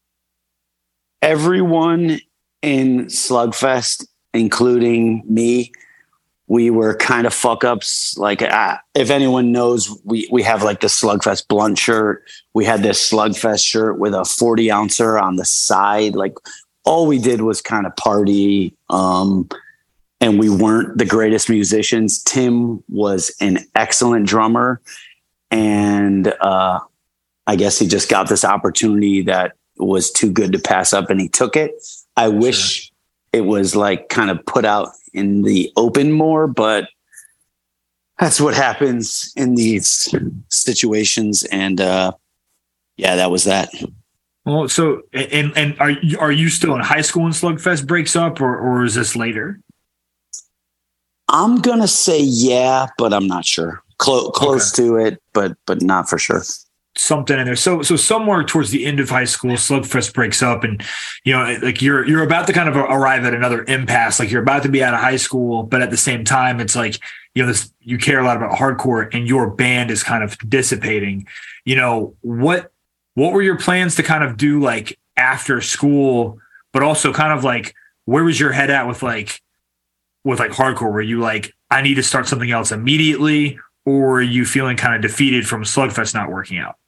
everyone in Slugfest, including me, we were kind of fuck ups. Like, uh, if anyone knows, we, we have like the Slugfest blunt shirt. We had this Slugfest shirt with a forty ouncer on the side. Like, all we did was kind of party. Um, And we weren't the greatest musicians. Tim was an excellent drummer. And uh, I guess he just got this opportunity that was too good to pass up, and he took it. I sure. wish it was like kind of put out in the open more, but that's what happens in these situations. And uh, yeah, that was that. Well, so, and, and are you, are you still in high school when Slugfest breaks up, or, or is this later? I'm going to say yeah, but I'm not sure. Close, close okay. to it, but but not for sure. Something in there. So so somewhere towards the end of high school, Slugfest breaks up, and you know, like you're you're about to kind of arrive at another impasse. Like you're about to be out of high school, but at the same time, it's like, you know, this, you care a lot about hardcore, and your band is kind of dissipating. You know, what what were your plans to kind of do like after school, but also kind of like where was your head at with like with like hardcore? Were you like, I need to start something else immediately, or are you feeling kind of defeated from Slugfest not working out?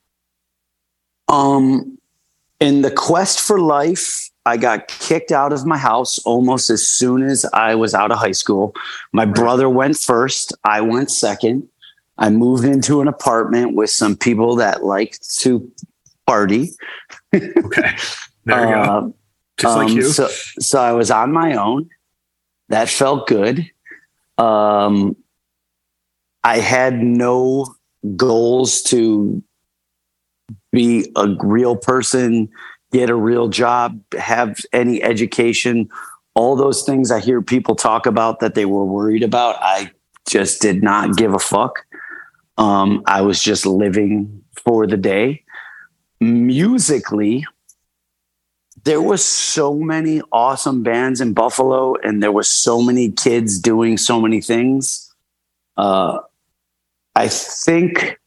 Um, in the quest for life, I got kicked out of my house almost as soon as I was out of high school. My right. brother went first. I went second. I moved into an apartment with some people that liked to party. Okay. There you uh, go. Just um, like you. So, so I was on my own. That felt good. Um, I had no goals to be a real person, get a real job, have any education. All those things I hear people talk about that they were worried about, I just did not give a fuck. Um, I was just living for the day. Musically, there was so many awesome bands in Buffalo, and there was so many kids doing so many things. Uh, I think,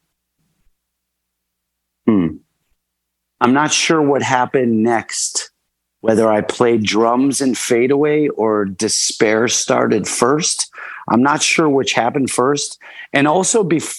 hmm, I'm not sure what happened next, whether I played drums in Fadeaway or Despair started first. I'm not sure which happened first. And also, bef-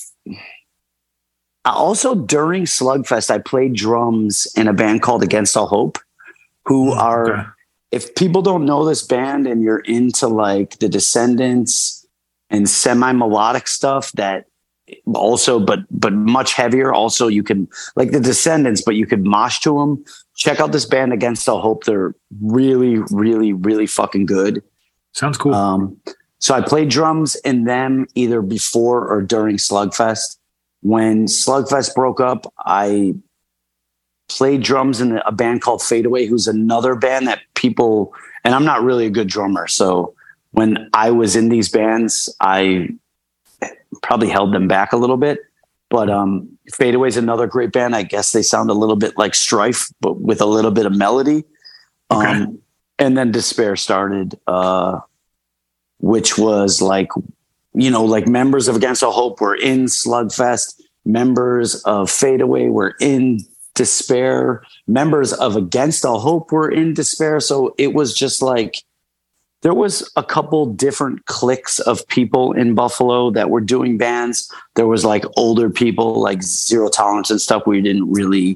also during Slugfest, I played drums in a band called Against All Hope, who are, okay. if people don't know this band and you're into like the Descendants and semi-melodic stuff that also, but, but much heavier. Also, you can like the Descendants, but you could mosh to them. Check out this band Against All Hope. They're really, really, really fucking good. Sounds cool. Um, so I played drums in them either before or during Slugfest. When Slugfest broke up, I played drums in a band called Fadeaway, who's another band that people, and I'm not really a good drummer. So when I was in these bands, I probably held them back a little bit, but um, Fadeaway is another great band. I guess they sound a little bit like Strife, but with a little bit of melody. Okay. Um, and then Despair started, uh, which was like, you know, like members of Against All Hope were in Slugfest, members of Fadeaway were in Despair, members of Against All Hope were in Despair. So it was just like, there was a couple different cliques of people in Buffalo that were doing bands. There was like older people like Zero Tolerance and stuff. We didn't really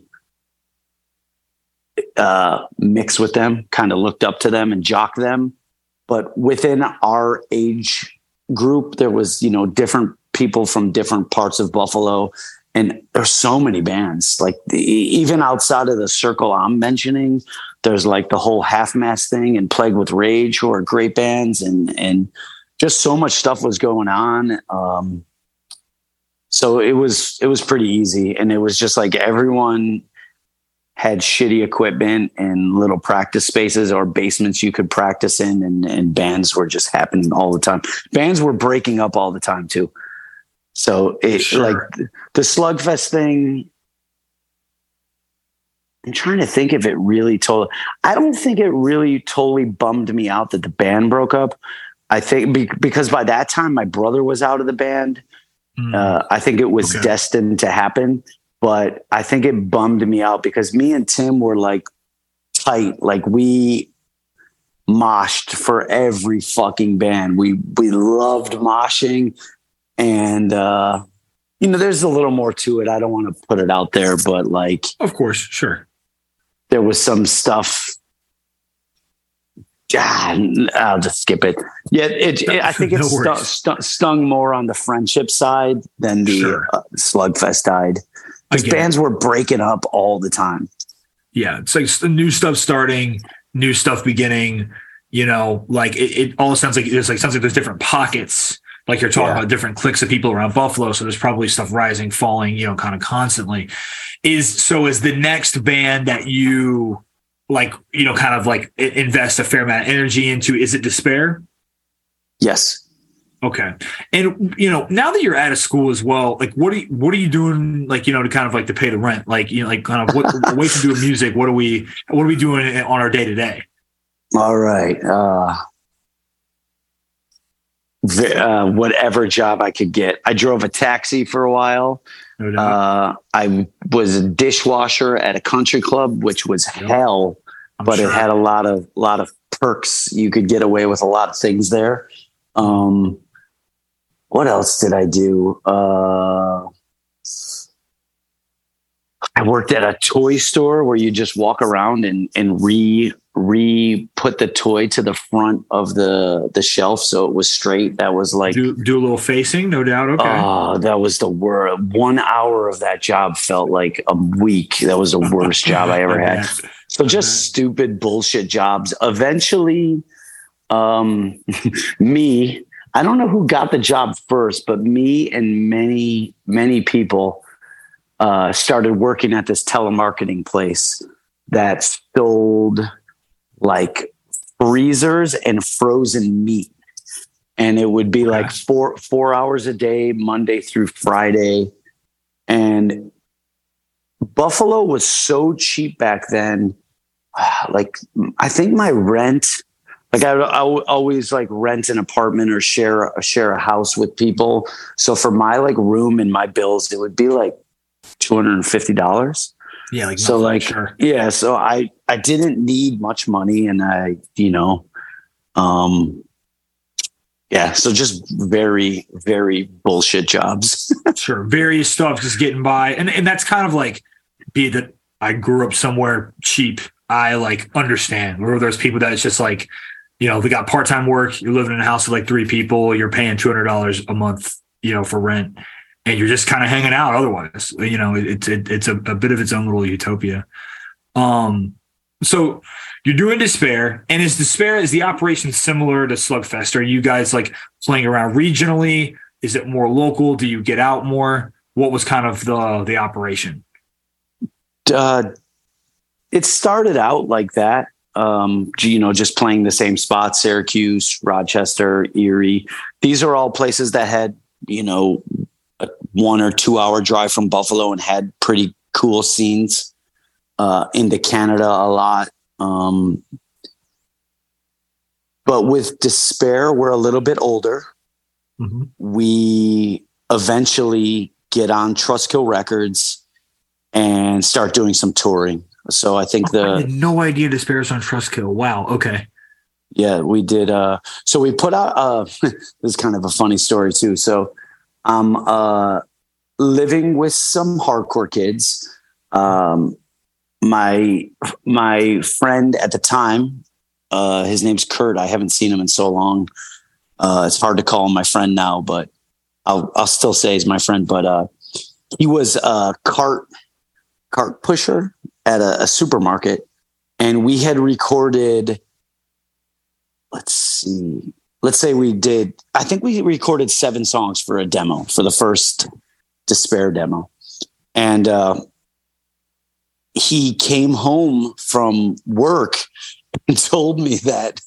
uh, mix with them, kind of looked up to them and jock them. But within our age group, there was, you know, different people from different parts of Buffalo. And there's so many bands, like the, even outside of the circle I'm mentioning, there's like the whole Half Mast thing and Plague with Rage, who are great bands, and and just so much stuff was going on. Um, So it was it was pretty easy, and it was just like everyone had shitty equipment and little practice spaces or basements you could practice in, and, and bands were just happening all the time. Bands were breaking up all the time too. So it sure. like the Slugfest thing, I'm trying to think if it really told, I don't think it really totally bummed me out that the band broke up. I think be, because by that time my brother was out of the band. Mm. Uh, I think it was okay. destined to happen. But I think it bummed me out because me and Tim were like tight. Like we moshed for every fucking band. We we loved moshing. And, uh, you know, there's a little more to it. I don't want to put it out there, but like. Of course, sure. There was some stuff. Ah, I'll just skip it. Yeah, it, it, I think it no stu- stu- stung more on the friendship side than the sure. uh, Slugfest side. Because bands were breaking up all the time. Yeah, it's like the new stuff starting, new stuff beginning. You know, like it, it all sounds like there's like sounds like there's different pockets. Like you're talking yeah. about different cliques of people around Buffalo, so there's probably stuff rising, falling, you know, kind of constantly. Is so is the next band that you like, you know, kind of like invest a fair amount of energy into? Is it Despair? Yes. Okay. And, you know, now that you're out of school as well, like, what are you, what are you doing, like, you know, to kind of like to pay the rent? Like, you know, like kind of what away from doing music, what are we, what are we doing on our day to day? All right. Uh, the, uh, whatever job I could get. I drove a taxi for a while. No uh, I was a dishwasher at a country club, which was yep. hell, I'm but sure. it had a lot of, lot of perks. You could get away with a lot of things there. Um, What else did I do? Uh, I worked at a toy store where you just walk around and, and re re put the toy to the front of the, the shelf so it was straight. That was like do, do a little facing, no doubt. Okay. Oh, that was the worst. One hour of that job felt like a week. That was the worst job I ever had. So just stupid bullshit jobs. Eventually, um, me. I don't know who got the job first, but me and many, many people uh, started working at this telemarketing place that sold like freezers and frozen meat. And it would be like four, four hours a day, Monday through Friday. And Buffalo was so cheap back then. Like, I think my rent, Like I, I would always like rent an apartment or share share a house with people. So for my like room and my bills, it would be like two hundred and fifty dollars. Yeah, like so like sure. yeah. So I I didn't need much money, and I you know, um, yeah. So just very very bullshit jobs. Sure, various stuff, just getting by, and and that's kind of like, be that I grew up somewhere cheap. I like understand where there's people that it's just like, you know, they got part-time work. You're living in a house with like three people. You're paying two hundred dollars a month, you know, for rent, and you're just kind of hanging out. Otherwise, you know, it's it, it's a, a bit of its own little utopia. Um, so you're doing Despair, and is Despair, is the operation similar to Slugfest? Are you guys like playing around regionally? Is it more local? Do you get out more? What was kind of the the operation? Uh, it started out like that. Um, you know, just playing the same spots, Syracuse, Rochester, Erie. These are all places that had, you know, a one or two hour drive from Buffalo and had pretty cool scenes, uh, into Canada a lot. Um, but with Despair, we're a little bit older. Mm-hmm. We eventually get on Trustkill Records and start doing some touring. So I think the I had no idea Despair's on Trustkill. Wow. Okay. Yeah, we did. Uh, so we put out. Uh, this is kind of a funny story too. So I'm uh, living with some hardcore kids. Um, my my friend at the time, uh, his name's Kurt. I haven't seen him in so long. Uh, it's hard to call him my friend now, but I'll I'll still say he's my friend. But uh, he was a cart cart pusher at a, a supermarket, and we had recorded, let's see, let's say we did, I think we recorded seven songs for a demo for the first Despair demo. And uh, he came home from work and told me that,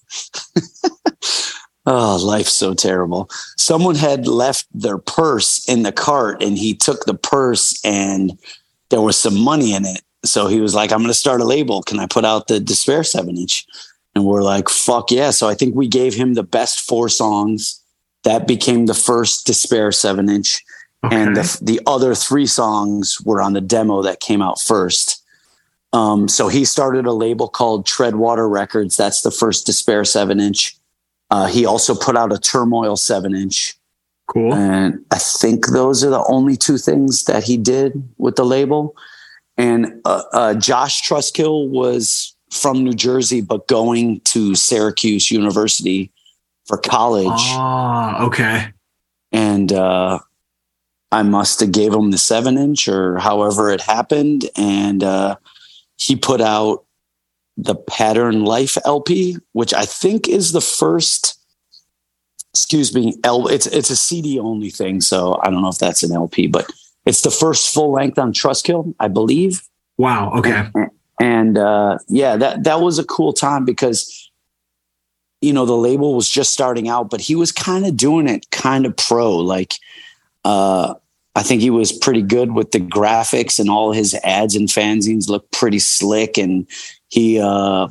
oh, life's so terrible. Someone had left their purse in the cart, and he took the purse and there was some money in it. So he was like, I'm going to start a label. Can I put out the Despair seven inch? And we're like, fuck yeah. So I think we gave him the best four songs. That became the first Despair seven inch. Okay. And the, the other three songs were on the demo that came out first. Um, so he started a label called Treadwater Records. That's the first Despair seven inch. Uh, he also put out a Turmoil seven inch. Cool. And I think those are the only two things that he did with the label. And uh, uh, Josh Truskill was from New Jersey, but going to Syracuse University for college. Ah, okay. And uh, I must have gave him the seven inch or however it happened. And uh, he put out the Pattern Life L P, which I think is the first, excuse me, L, it's, it's a C D only thing. So I don't know if that's an L P, but it's the first full length on Truskill, I believe. Wow. Okay. And, and uh, yeah, that, that was a cool time because, you know, the label was just starting out, but he was kind of doing it kind of pro. Like, uh, I think he was pretty good with the graphics, and all his ads and fanzines looked pretty slick. And he, uh,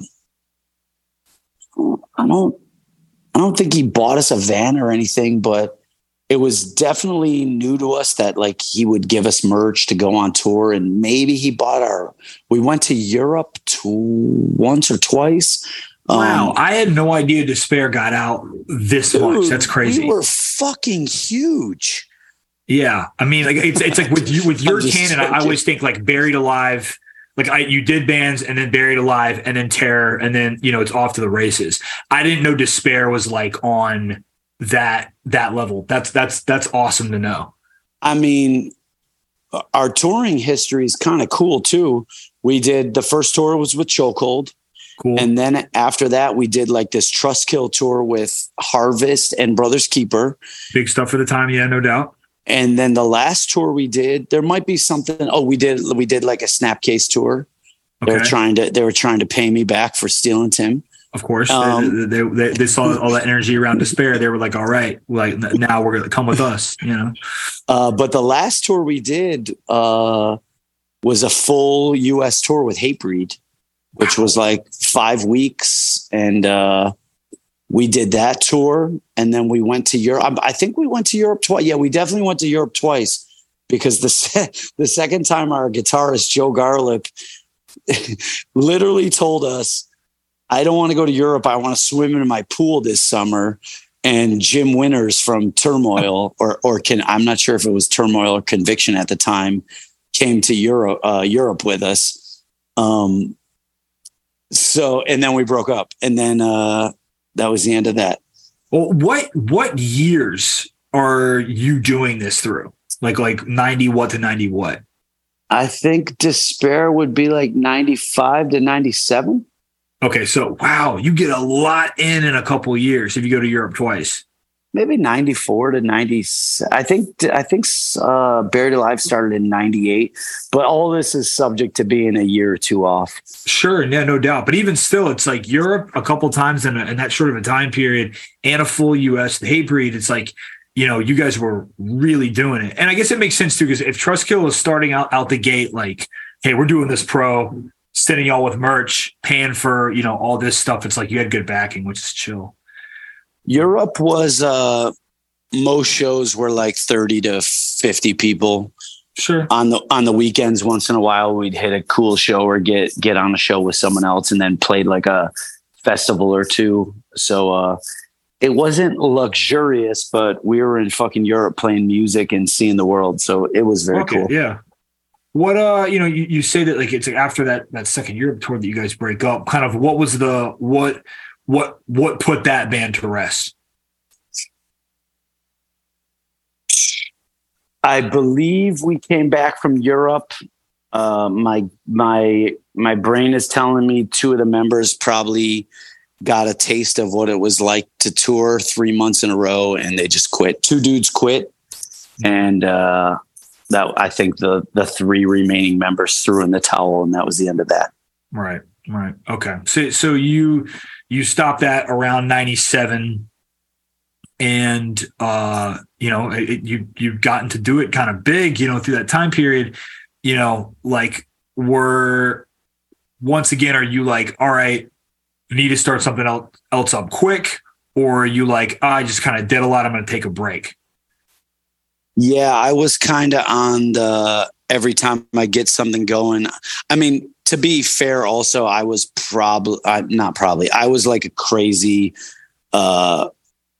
I don't, I don't think he bought us a van or anything, but it was definitely new to us that like he would give us merch to go on tour. And maybe he bought our, we went to Europe to once or twice. Wow. Um, I had no idea Despair got out this dude, much. That's crazy. We were fucking huge. Yeah. I mean, like it's, it's like with you, with your canon, I, I always think like Buried Alive, like I, you did bands and then Buried Alive and then Terror. And then, you know, it's off to the races. I didn't know Despair was like on that, that level. That's, that's, that's awesome to know. I mean, our touring history is kind of cool too. We did, the first tour was with Chokehold. Cool. And then after that, we did like this Trustkill tour with Harvest and Brothers Keeper. Big stuff for the time. Yeah, no doubt. And then the last tour we did, there might be something. Oh, we did, we did like a Snapcase tour. Okay. They were trying to, they were trying to pay me back for stealing Tim. Of course, um, they, they, they, they saw all that energy around Despair. They were like, all right, like now we're going to come with us, you know? Uh, but the last tour we did uh, was a full U S tour with Hatebreed, which was like five weeks. And uh, we did that tour. And then we went to Europe. I think we went to Europe twice. Yeah, we definitely went to Europe twice because the, se- the second time our guitarist, Joe Garlick, literally told us, I don't want to go to Europe. I want to swim in my pool this summer. And Jim Winters from Turmoil, or or can I'm not sure if it was Turmoil or Conviction at the time, came to Europe uh, Europe with us. Um, so and then we broke up, and then uh, that was the end of that. Well, what what years are you doing this through? Like like ninety what to ninety what? I think Despair would be like ninety-five to ninety-seven. Okay, so wow, you get a lot in in a couple of years if you go to Europe twice. Maybe ninety-four to ninety. I think I think uh, Buried Alive started in ninety-eight, but all this is subject to being a year or two off. Sure, yeah, no doubt. But even still, it's like Europe a couple times in, a, in that short of a time period, and a full U S. The Hatebreed, it's like, you know, you guys were really doing it, and I guess it makes sense too because if Trustkill is starting out out the gate, like, hey, we're doing this pro. Sending y'all with merch, paying for, you know, all this stuff. It's like you had good backing, which is chill. Europe was, uh, most shows were like thirty to fifty people. Sure. On the, on the weekends, once in a while, we'd hit a cool show or get, get on a show with someone else and then played like a festival or two. So, uh, it wasn't luxurious, but we were in fucking Europe playing music and seeing the world. So it was very okay, cool. Yeah. What, uh, you know, you, you say that like, it's like after that, that second Europe tour that you guys break up, kind of what was the, what, what, what put that band to rest? I believe we came back from Europe. Uh, my, my, my brain is telling me two of the members probably got a taste of what it was like to tour three months in a row and they just quit. Two dudes quit. And, uh, that I think the the three remaining members threw in the towel, and that was the end of that. Right, right, okay. So so you you stopped that around ninety-seven, and uh, you know it, you you've gotten to do it kind of big, you know, through that time period. You know, like were once again, are you like, all right, need to start something else else up quick, or are you like, oh, I just kind of did a lot, I'm going to take a break? Yeah, I was kind of on the every time I get something going. I mean, to be fair, also, I was probably uh, not probably. I was like a crazy. Uh,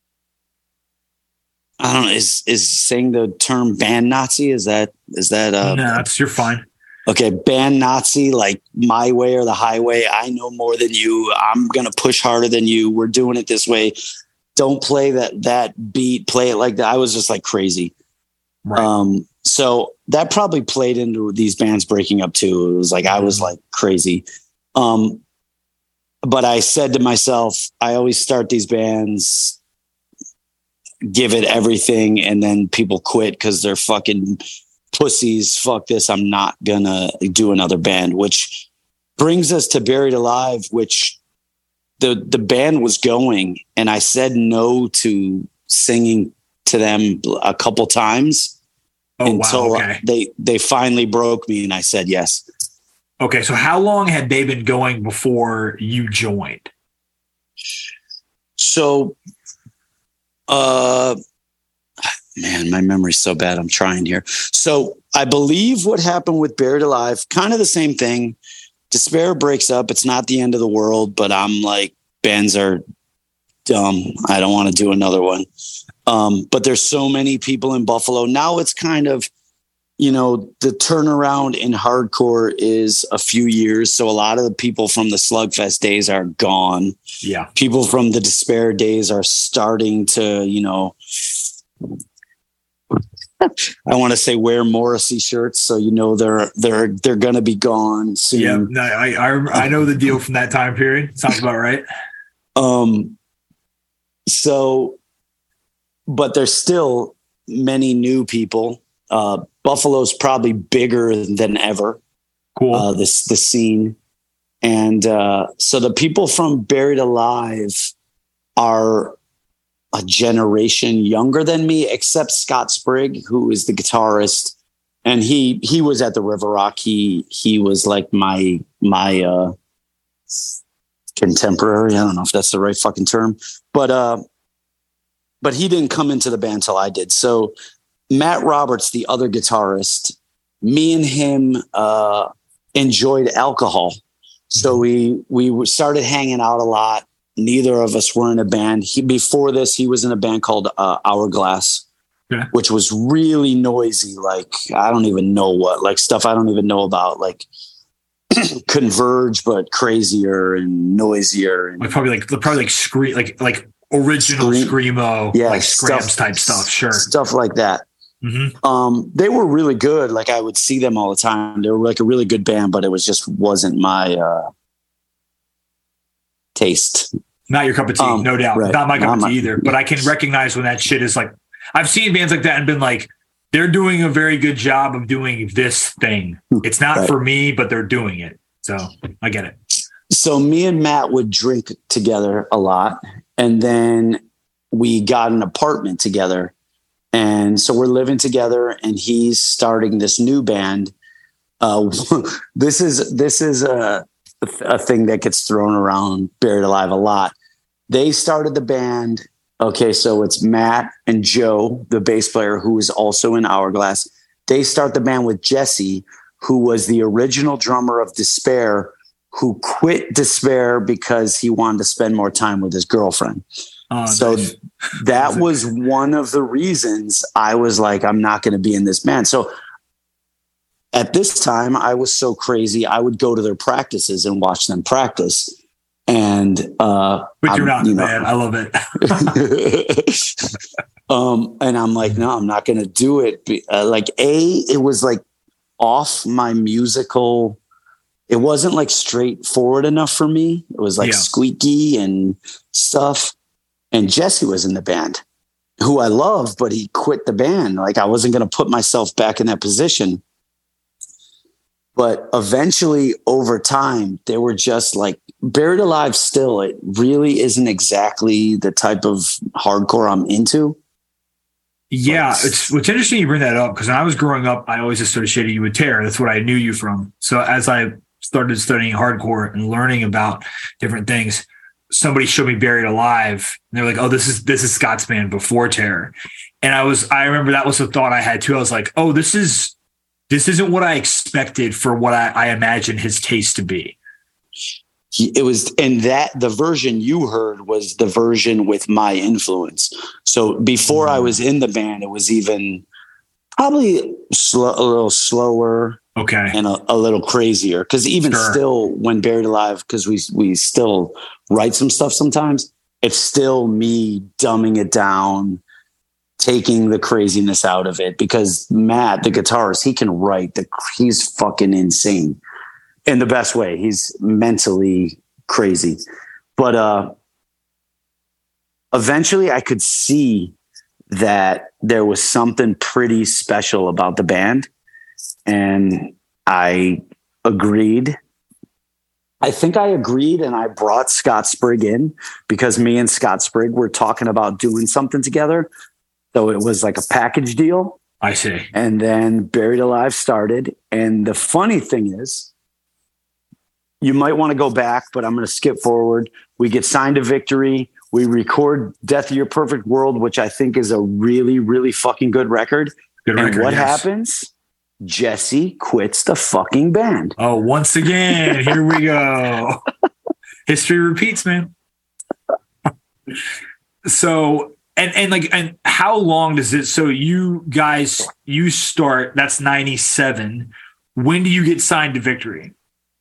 I don't know. Is is saying the term band Nazi? Is that is that? Uh, no, that's you're fine. Okay, band Nazi, like my way or the highway. I know more than you. I'm gonna push harder than you. We're doing it this way. Don't play that that beat. Play it like that. I was just like crazy. Right. Um, so that probably played into these bands breaking up too. It was like, I was like crazy. Um, but I said to myself, I always start these bands, give it everything. And then people quit cause they're fucking pussies. Fuck this. I'm not gonna do another band, which brings us to Buried Alive, which the, the band was going, and I said no to singing to them a couple times. Oh, until wow, okay. they they finally broke me, and I said yes. Okay, so how long had they been going before you joined? So, uh, man, my memory's so bad. I'm trying here. So I believe what happened with Buried Alive, kind of the same thing. Despair breaks up. It's not the end of the world, but I'm like, bands are dumb. I don't want to do another one. Um, but there's so many people in Buffalo. Now it's kind of, you know, the turnaround in hardcore is a few years. So a lot of the people from the Slugfest days are gone. Yeah. People from the Despair days are starting to, you know, I want to say wear Morrissey shirts. So, you know, they're, they're, they're going to be gone soon. Yeah. No, I, I, I know the deal from that time period. Sounds about right. Um, so, but there's still many new people. Uh, Buffalo's probably bigger than ever. Cool. Uh, this the scene, and uh, so the people from Buried Alive are a generation younger than me, except Scott Sprigg, who is the guitarist, and he he was at the River Rock. He he was like my my uh, contemporary. I don't know if that's the right fucking term, but. Uh, But he didn't come into the band till I did. So Matt Roberts, the other guitarist, me and him uh, enjoyed alcohol. So we we started hanging out a lot. Neither of us were in a band. He, before this, he was in a band called uh, Hourglass, yeah. which was really noisy. Like, I don't even know what, like stuff I don't even know about, like Converge, but crazier and noisier. And like probably like probably like scream, like like original Scream, Screamo, yeah, like Scramps stuff, type stuff. Sure. Stuff like that. Mm-hmm. Um, they were really good. Like, I would see them all the time. They were like a really good band, but it was just wasn't my uh, taste. Not your cup of tea, um, no doubt. Right. Not my cup Not of tea my, either. But I can recognize when that shit is like, I've seen bands like that and been like, they're doing a very good job of doing this thing. It's not right. for me, but they're doing it. So I get it. So me and Matt would drink together a lot. And then we got an apartment together. And so we're living together, and he's starting this new band. Uh, this is this is a, a thing that gets thrown around Buried Alive a lot. They started the band. Okay, so it's Matt and Joe, the bass player, who is also in Hourglass. They start the band with Jesse, who was the original drummer of Despair, who quit Despair because he wanted to spend more time with his girlfriend. Oh, so nice. That was one of the reasons I was like, I'm not going to be in this band. So at this time, I was so crazy, I would go to their practices and watch them practice. And uh, but you're not, you know, man. I love it. um, and I'm like, no, I'm not going to do it. Uh, like, A, it was like off my musical. It wasn't like straightforward enough for me. It was like yeah. squeaky and stuff. And Jesse was in the band. who I love, but he quit the band. Like I wasn't going to put myself back in that position. But eventually over time, they were just like Buried Alive still, it really isn't exactly the type of hardcore I'm into. Yeah, it's what's interesting you bring that up, because when I was growing up, I always associated you with Terror. That's what I knew you from. So as I started studying hardcore and learning about different things, somebody showed me Buried Alive, and they're like, "Oh, this is this is Scott's band before Terror." And I was, I remember that was a thought I had too. I was like, "Oh, this is this isn't what I expected for what I, I imagined his taste to be." It was, and that the version you heard was the version with my influence. So before mm. I was in the band, it was even probably slow, a little slower, okay, and a, a little crazier. Because even sure. still, when Buried Alive, because we we still write some stuff sometimes, it's still me dumbing it down, taking the craziness out of it. Because Matt, the guitarist, he can write. The he's fucking insane. In the best way. He's mentally crazy. But uh, eventually I could see that there was something pretty special about the band. And I agreed. I think I agreed, and I brought Scott Sprigg in because me and Scott Sprigg were talking about doing something together. So it was like a package deal. I see. And then Buried Alive started. And the funny thing is, you might want to go back, but I'm going to skip forward. We get signed to Victory. We record Death of Your Perfect World, which I think is a really, really fucking good record. Good and record, what yes. happens? Jesse quits the fucking band. Oh, once again, here we go. History repeats, man. So, and, and like, and how long does it, so you guys, you start, that's ninety-seven. When do you get signed to Victory?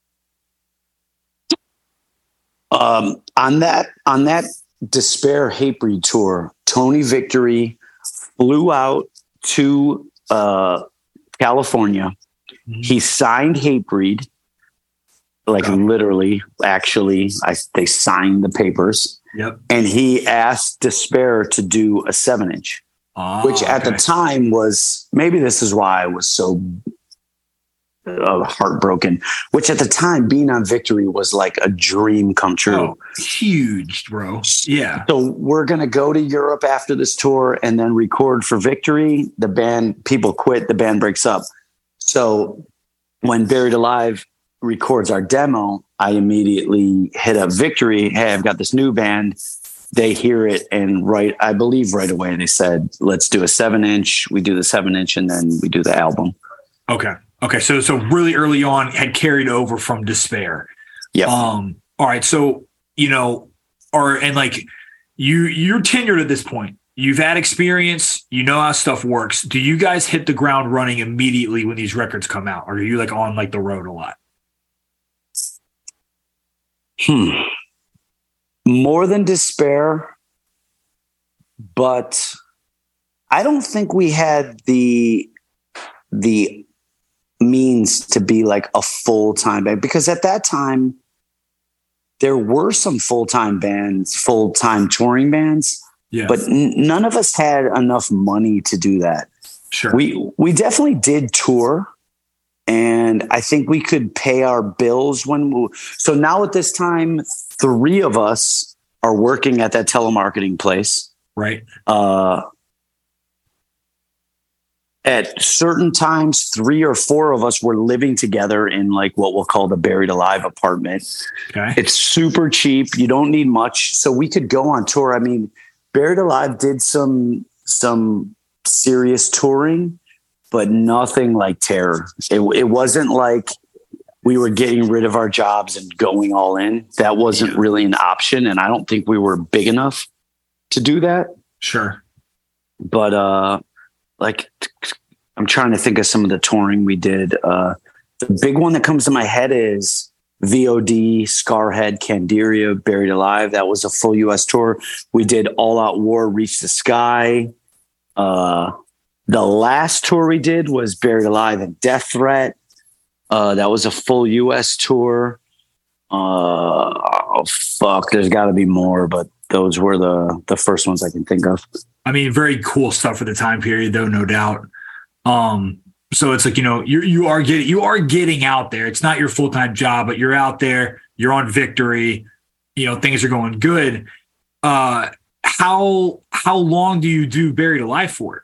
Um, on that on that Despair Hatebreed tour, Tony Victory flew out to uh, California. Mm-hmm. He signed Hatebreed, like oh. literally, actually, I, they signed the papers. Yep. And he asked Despair to do a seven inch, oh, which at okay. the time was, maybe this is why I was so Uh, heartbroken, which at the time being on Victory was like a dream come true. Oh, huge, bro. Yeah. So we're going to go to Europe after this tour and then record for Victory. The band, people quit, the band breaks up. So when Buried Alive records our demo, I immediately hit up Victory. Hey, I've got this new band. They hear it, and right, I believe right away they said, let's do a seven inch. We do the seven inch and then we do the album. Okay. Okay, so so really early on had carried over from Despair. Yeah. Um. All right. So you know, or and like you you're tenured at this point. You've had experience. You know how stuff works. Do you guys hit the ground running immediately when these records come out, or are you like on like the road a lot? Hmm. More than Despair, but I don't think we had the the. means to be like a full-time band, because at that time there were some full-time bands, full-time touring bands, yeah. but n- none of us had enough money to do that. Sure. We, we definitely did tour, and I think we could pay our bills when we, so now at this time, three of us are working at that telemarketing place. Right. Uh, At certain times, three or four of us were living together in like what we'll call the Buried Alive apartment. Okay. It's super cheap. You don't need much. So we could go on tour. I mean, Buried Alive did some, some serious touring, but nothing like Terror. It, it wasn't like we were getting rid of our jobs and going all in. That wasn't yeah. really an option. And I don't think we were big enough to do that. Sure. But, uh, like, I'm trying to think of some of the touring we did. Uh, the big one that comes to my head is V O D, Scarhead, Candiria, Buried Alive. That was a full U S tour. We did All Out War, Reach the Sky. Uh, the last tour we did was Buried Alive and Death Threat. Uh, that was a full U S tour. Uh, oh, fuck, there's got to be more, but those were the, the first ones I can think of. I mean, very cool stuff for the time period, though, no doubt. Um, so it's like, you know, you you are getting you are getting out there. It's not your full time job, but you're out there. You're on Victory. You know, things are going good. Uh, how how long do you do Buried Alive for?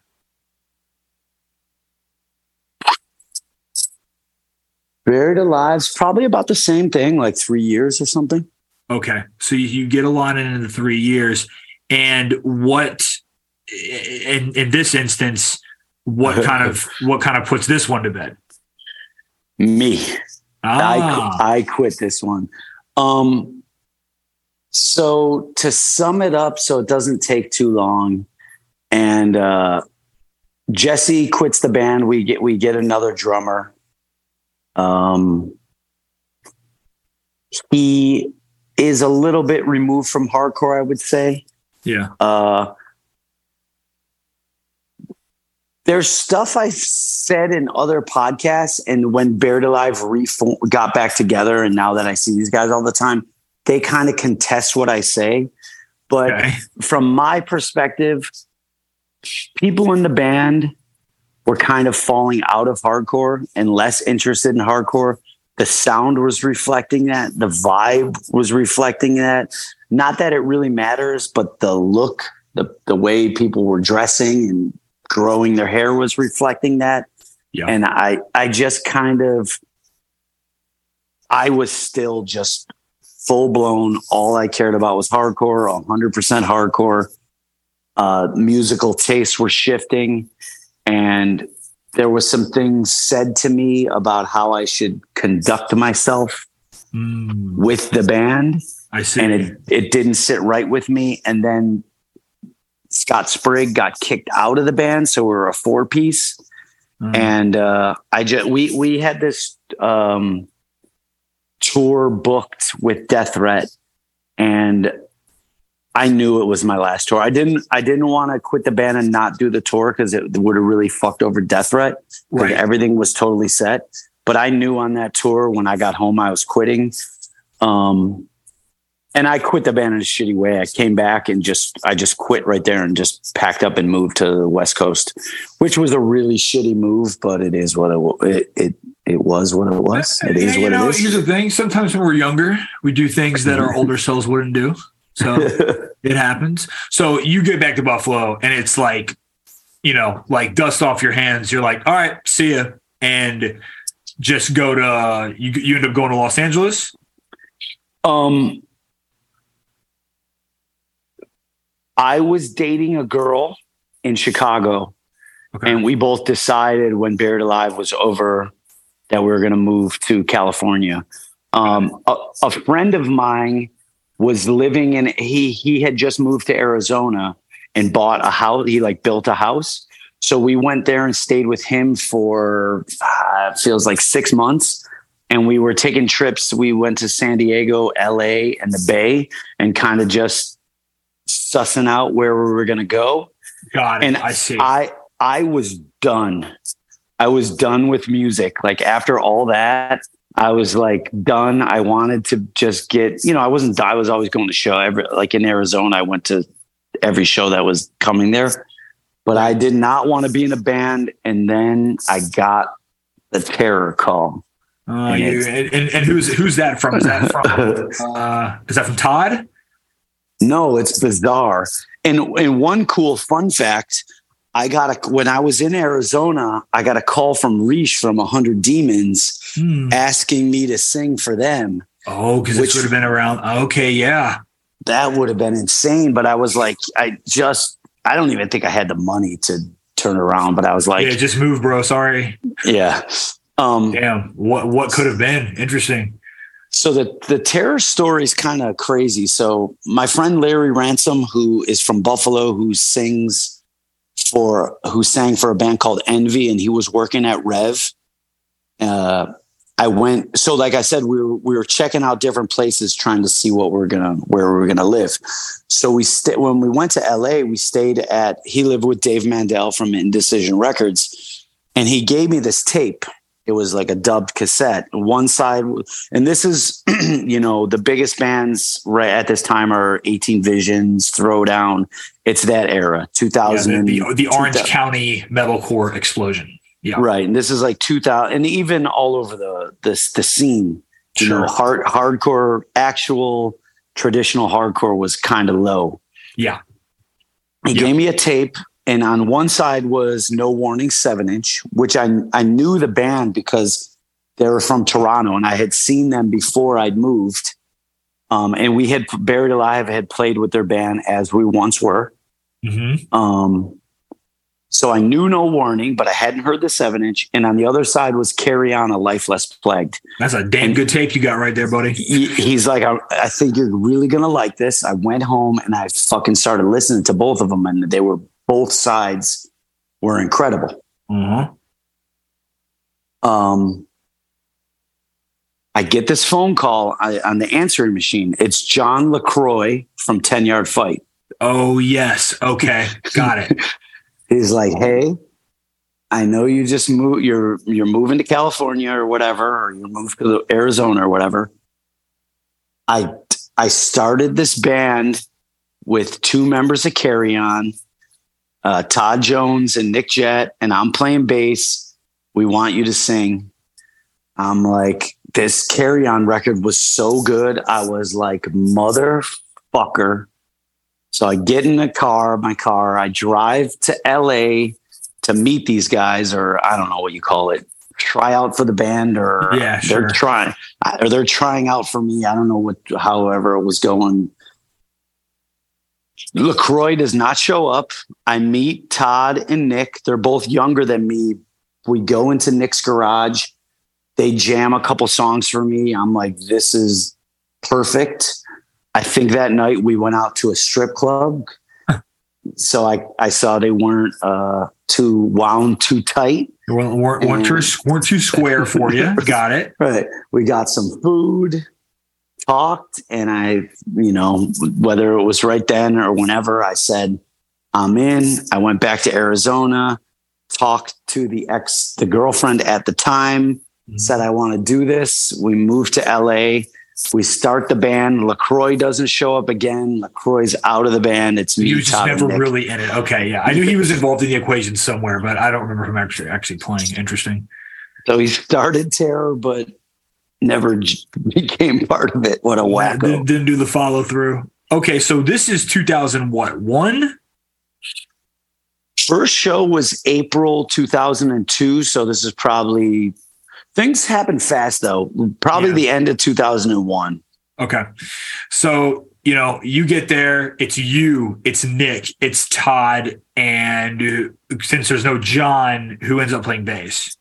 Buried Alive's probably about the same thing, like three years or something. Okay, so you, you get a lot into the three years, and what in in this instance, what kind of what kind of puts this one to bed? Me, ah. I I quit this one. Um, so to sum it up, so it doesn't take too long, and uh, Jesse quits the band. We get we get another drummer. Um, he is a little bit removed from hardcore, I would say. Yeah. Uh, there's stuff I've said in other podcasts, and when Buried Alive reform, got back together, and now that I see these guys all the time, they kind of contest what I say. But okay. From my perspective, people in the band were kind of falling out of hardcore and less interested in hardcore. The sound was reflecting that. The vibe was reflecting that. Not that it really matters, but the look, the, the way people were dressing and growing their hair was reflecting that. Yeah. And I, I just kind of, I was still just full blown. All I cared about was hardcore, one hundred percent hardcore. Uh, musical tastes were shifting. And there was some things said to me about how I should conduct myself mm. with the band. I see. And it, it didn't sit right with me. And then Scott Sprigg got kicked out of the band. So we were a four piece. Mm. And uh, I just, we, we had this um, tour booked with Death Threat. And I knew it was my last tour. I didn't. I didn't want to quit the band and not do the tour because it would have really fucked over Death Threat. Right. Everything was totally set. But I knew on that tour when I got home I was quitting. Um, and I quit the band in a shitty way. I came back and just I just quit right there and just packed up and moved to the West Coast, which was a really shitty move. But it is what it it it, it was what it was. It is yeah, what know, it is. Here's the thing: sometimes when we're younger, we do things that our older selves wouldn't do. So it happens. So you get back to Buffalo and it's like, you know, like dust off your hands. You're like, all right, see ya. And just go to, uh, you, you end up going to Los Angeles. Um, I was dating a girl in Chicago okay. and we both decided when Buried Alive was over that we were going to move to California. Um, a, a friend of mine was living in, he, he had just moved to Arizona and bought a house. He like built a house. So we went there and stayed with him for, uh, feels like six months. And we were taking trips. We went to San Diego, L A and the Bay and kind of just sussing out where we were going to go. Got it. And I see. I, I was done. I was done with music. Like after all that, I was like done. I wanted to just get, you know, I wasn't, I was always going to show every, like in Arizona, I went to every show that was coming there, but I did not want to be in a band. And then I got the Terror call. Uh, and, you, and, and, and who's, who's that from? Is that from, uh, is that from Todd? No, it's bizarre. And, and one cool fun fact, I got a, when I was in Arizona, I got a call from Reach from one hundred Demons hmm. asking me to sing for them. Oh, because this would have been around. Okay, yeah. That would have been insane. But I was like, I just, I don't even think I had the money to turn around. But I was like, yeah, just move, bro. Sorry. Yeah. Um, Damn. What what could have been? Interesting. So the, the Terror story is kind of crazy. So my friend Larry Ransom, who is from Buffalo, who sings for who sang for a band called Envy, and he was working at Rev. Uh, I went, so like I said, we were we were checking out different places, trying to see what we're gonna where we we're gonna live. So we st- when we went to L A, we stayed at. He lived with Dave Mandel from Indecision Records, and he gave me this tape. It was like a dubbed cassette. One side, and this is, you know, the biggest bands right at this time are eighteen Visions, Throwdown. It's that era, two thousand. Yeah, the, the, the Orange County metalcore explosion. Yeah, right. And this is like two thousand, and even all over the this the scene. You sure. know, hard hardcore, actual traditional hardcore was kind of low. Yeah, he yeah. gave me a tape. And on one side was No Warning seven inch, which I I knew the band because they were from Toronto and I had seen them before I'd moved. Um, and we had Buried Alive had played with their band As We Once Were. Mm-hmm. Um, so I knew No Warning, but I hadn't heard the seven inch. And on the other side was Carry On, A Life Less Plagued. That's a damn and good tape you got right there, buddy. He, he's like, I, I think you're really going to like this. I went home and I fucking started listening to both of them, and they were both sides were incredible. Mm-hmm. Um, I get this phone call I, on the answering machine. It's John LaCroix from ten Yard Fight. Oh, yes. Okay. Got it. He's like, hey, I know you just moved. You're, you're moving to California or whatever, or you moved to Arizona or whatever. I, I started this band with two members of Carry On, Uh, Todd Jones and Nick Jett, and I'm playing bass. We want you to sing. I'm like, this Carry On record was so good. I was like, motherfucker. So I get in the car, my car. I drive to L A to meet these guys, or I don't know what you call it, try out for the band, or yeah, sure. they're trying, or they're trying out for me. I don't know what, however it was going. LaCroix does not show up. I meet Todd and Nick. They're both younger than me. We go into Nick's garage. They jam a couple songs for me. I'm like, this is perfect. I think that night we went out to a strip club. So I, I saw they weren't uh, too wound too tight. Weren't, weren't, weren't, too, weren't too square for you. Got it. Right. We got some food. Talked, and I, you know, whether it was right then or whenever, I said, I'm in. I went back to Arizona, talked to the ex, the girlfriend at the time, mm-hmm. said, I want to do this. We moved to L A. We start the band. LaCroix doesn't show up again. LaCroix's out of the band. It's me. He was just never really in it. Okay. Yeah. I knew he was involved in the equation somewhere, but I don't remember him actually, actually playing. Interesting. So he started Terror, but never became part of it. What a wacko. Didn't, didn't do the follow through. Okay, so this is two thousand what? One? First show was April two thousand two, so this is probably things happen fast though. Probably yeah. the end of two thousand one. Okay. So, you know, you get there, it's you, it's Nick, it's Todd, and since there's no John, who ends up playing bass?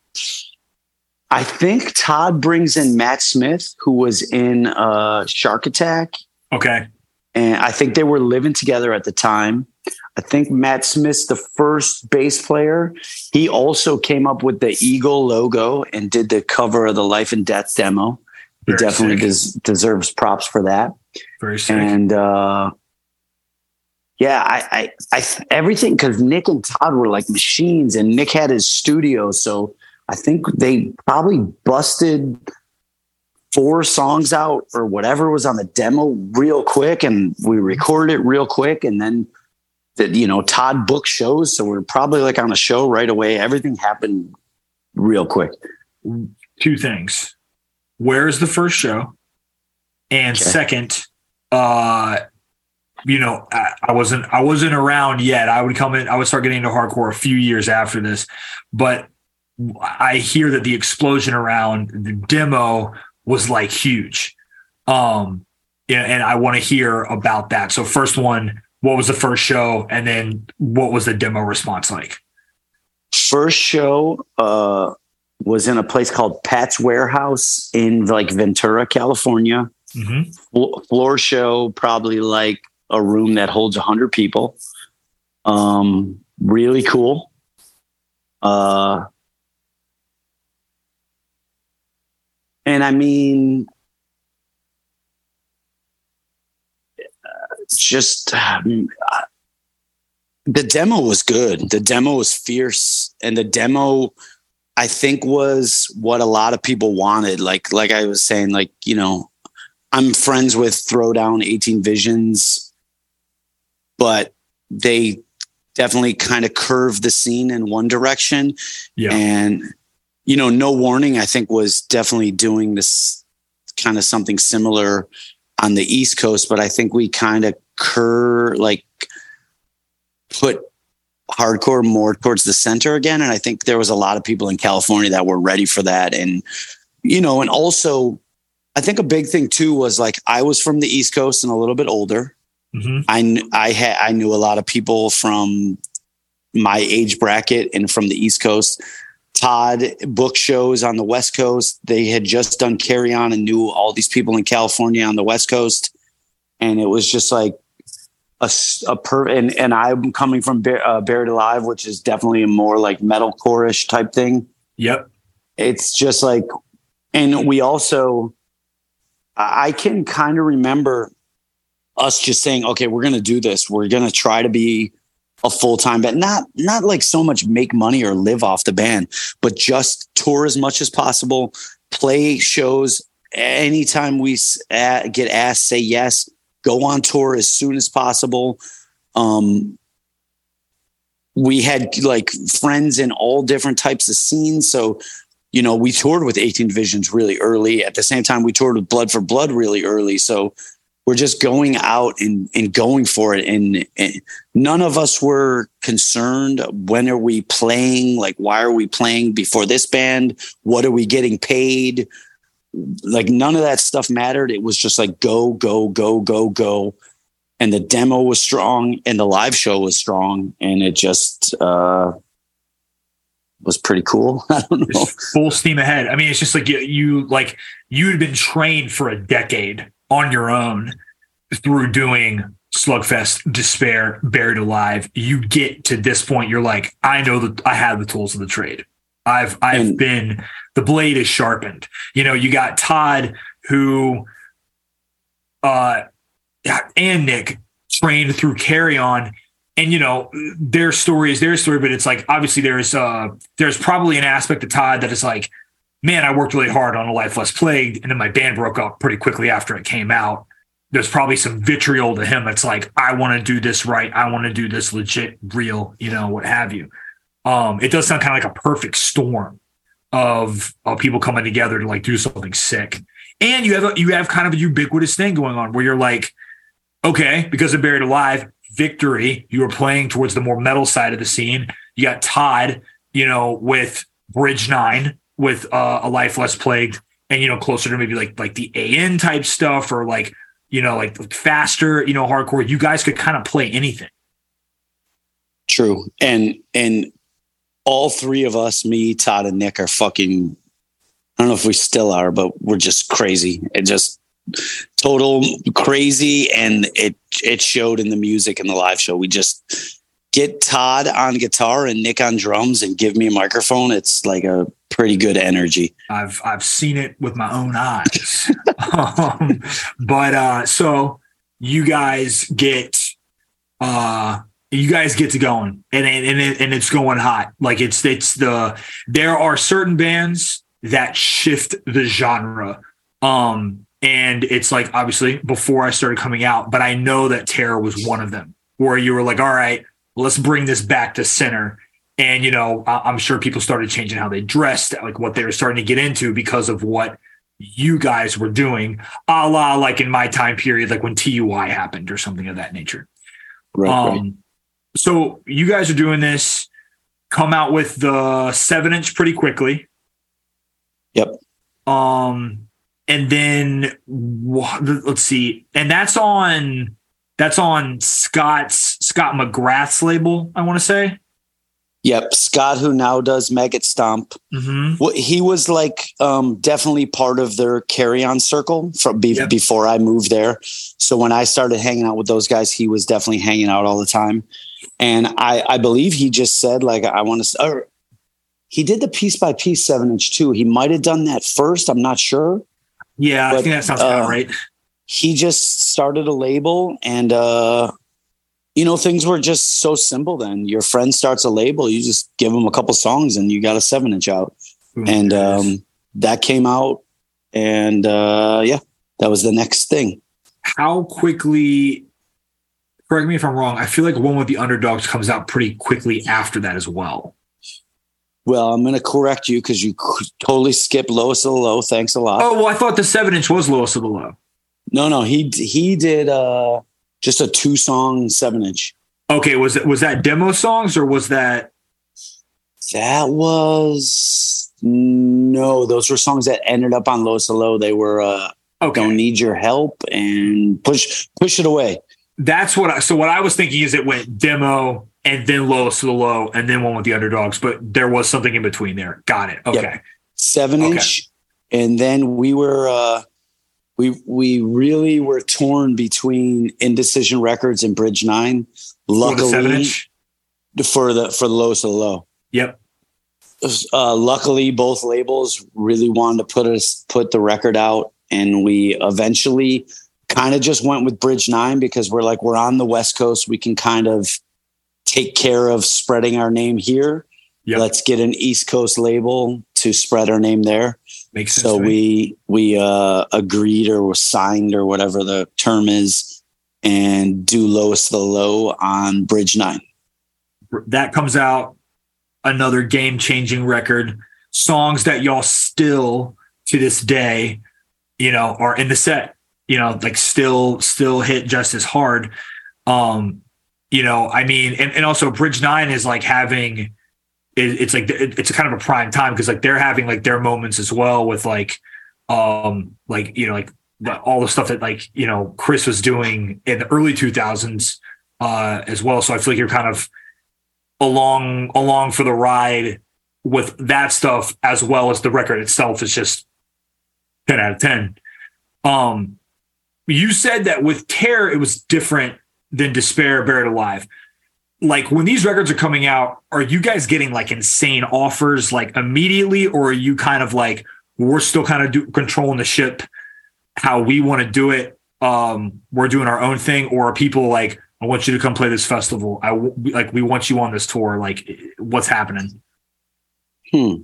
I think Todd brings in Matt Smith, who was in uh, Shark Attack. Okay. And I think they were living together at the time. I think Matt Smith's the first bass player. He also came up with the Eagle logo and did the cover of the Life and Death demo. He Very definitely des- deserves props for that. Very sick. And uh, yeah, I, I, I everything, because Nick and Todd were like machines, and Nick had his studio, so I think they probably busted four songs out or whatever was on the demo real quick, and we recorded it real quick, and then the, you know, Todd booked shows, so we're probably like on a show right away. Everything happened real quick. Two things: where is the first show, and okay. second, uh, you know, I, I wasn't I wasn't around yet. I would come in. I would start getting into hardcore a few years after this, but I hear that the explosion around the demo was like huge. Um, and, and I want to hear about that. So first one, what was the first show? And then what was the demo response like? First show uh, was in a place called Pat's Warehouse in like Ventura, California. Mm-hmm. Flo- floor show, probably like a room that holds a hundred people. Um, really cool. Uh, And I mean, just um, the demo was good. The demo was fierce, and the demo I think was what a lot of people wanted. Like, like I was saying, like, you know, I'm friends with Throwdown, eighteen Visions, but they definitely kind of curved the scene in one direction. Yeah. And, you know, No Warning, I think, was definitely doing this kind of something similar on the East Coast, but I think we kind of cur like put hardcore more towards the center again. And I think there was a lot of people in California that were ready for that. And, you know, and also I think a big thing too was like, I was from the East Coast and a little bit older. Mm-hmm. I, I had, I knew a lot of people from my age bracket and from the East Coast. Todd book shows on the West Coast. They had just done Carry On and knew all these people in California on the West Coast. And it was just like a, a per and, and I'm coming from Bar- uh, Buried Alive, which is definitely a more like metalcore-ish type thing. Yep. It's just like, and we also, I can kind of remember us just saying, okay, we're going to do this. We're going to try to be a full-time band, not, not like so much make money or live off the band, but just tour as much as possible, play shows. Anytime we get asked, say yes, go on tour as soon as possible. Um, we had like friends in all different types of scenes. So, you know, we toured with eighteen Visions really early. At the same time, we toured with Blood for Blood really early. So we're just going out and, and going for it. And, and none of us were concerned. When are we playing? Like, why are we playing before this band? What are we getting paid? Like, none of that stuff mattered. It was just like, go, go, go, go, go. And the demo was strong and the live show was strong. And it just, uh, was pretty cool. I don't know. Just full steam ahead. I mean, it's just like you, you like you had been trained for a decade on your own through doing Slugfest, Despair, Buried Alive. You get to this point, you're like, I know that I have the tools of the trade. I've I've and, been the blade is sharpened. You know, you got Todd who uh and Nick trained through Carry On. And, you know, their story is their story, but it's like, obviously there's uh there's probably an aspect of Todd that is like, man, I worked really hard on A Life Less Plagued, and then my band broke up pretty quickly after it came out. There's probably some vitriol to him. It's like, I want to do this right. I want to do this legit, real, you know, what have you. Um, it does sound kind of like a perfect storm of, of people coming together to like do something sick. And you have a, you have kind of a ubiquitous thing going on where you're like, okay, because of Buried Alive, Victory, you were playing towards the more metal side of the scene. You got Todd, you know, with Bridge Nine, with uh, A Life Less Plagued, and, you know, closer to maybe like like the A N type stuff, or like, you know, like faster, you know, hardcore. You guys could kind of play anything. True. And and all three of us, me, Todd, and Nick, are fucking, I don't know if we still are, but we're just crazy. It just total crazy, and it it showed in the music and the live show. We just get Todd on guitar and Nick on drums and give me a microphone. It's like a pretty good energy. I've I've seen it with my own eyes. um, but uh, so you guys get uh, you guys get to going, and and it, and it's going hot. Like it's it's the there are certain bands that shift the genre. Um, And it's like, obviously, before I started coming out, but I know that Terror was one of them, where you were like, all right, let's bring this back to center. And, you know, I'm sure people started changing how they dressed, like what they were starting to get into because of what you guys were doing, a la like in my time period, like when T U I happened or something of that nature. Right, um, right. So you guys are doing this, come out with the seven inch pretty quickly. Yep. Um, And then let's see, and that's on that's on Scott's Scott McGrath's label, I want to say. Yep, Scott, who now does Maggot Stomp. Mm-hmm. Well, he was like um, definitely part of their Carry On circle from be- Yep. before I moved there. So when I started hanging out with those guys, he was definitely hanging out all the time. And I, I believe he just said, like, I want to. Or he did the piece by piece seven inch too. He might have done that first. I'm not sure. Yeah, But, I think that sounds about uh, right. He just started a label, and uh, you know, things were just so simple then. Your friend starts a label, you just give them a couple songs and you got a seven inch out. Ooh, and um, that came out, and uh, yeah, that was the next thing. How quickly? Correct me if I'm wrong. I feel like One with the Underdogs comes out pretty quickly after that as well. Well, I'm going to correct you because you totally skipped Lowest of the Low. Thanks a lot. Oh, well, I thought the seven inch was Lowest of the Low. No, no, he he did uh, just a two song seven inch. Okay, was it was that demo songs or was that? That was no. Those were songs that ended up on Lowest of the Low. They were uh, okay. Don't Need Your Help and Push Push It Away. That's what I. So what I was thinking is it went demo. And then Lowest of the Low, and then One with the Underdogs. But there was something in between there. Got it. Okay. Yep. Seven okay. inch. And then we were, uh, we we really were torn between Indecision Records and Bridge Nine. Luckily, for the seven inch? For the, for the Lowest of the Low. Yep. Uh, luckily, both labels really wanted to put us, put the record out. And we eventually kind of just went with Bridge Nine because we're like, we're on the West Coast. We can kind of take care of spreading our name here. Yep. Let's get an East Coast label to spread our name there. Makes sense. So we we uh, agreed or were signed or whatever the term is, and do Lowest of the Low on Bridge Nine. That comes out, another game changing record. Songs that y'all still to this day, you know, are in the set. You know, like still still hit just as hard. Um, You know, I mean, and, and also Bridge Nine is like having, it, it's like, it, it's a kind of a prime time because like they're having like their moments as well with like, um, like, you know, like the, all the stuff that like, you know, Chris was doing in the early two thousands uh, as well. So I feel like you're kind of along, along for the ride with that stuff as well as the record itself is just ten out of ten. Um, you said that with Tear, it was different than Despair, Buried Alive. Like when these records are coming out, are you guys getting like insane offers like immediately, or are you kind of like, we're still kind of do, controlling the ship how we want to do it? Um, we're doing our own thing, or are people like, I want you to come play this festival. I like, we want you on this tour. Like what's happening? Hmm.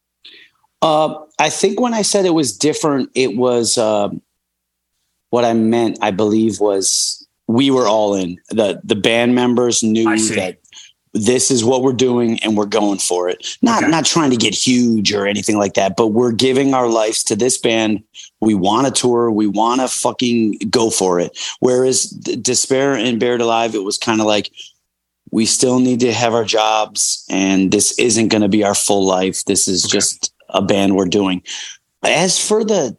Uh, I think when I said it was different, it was, uh, what I meant, I believe was, we were all in. The the band members knew that this is what we're doing and we're going for it. Not okay. not trying to get huge or anything like that, but we're giving our lives to this band. We want to tour. We want to fucking go for it. Whereas Despair and Buried Alive, it was kind of like, we still need to have our jobs and this isn't going to be our full life. This is okay. just a band we're doing. As for the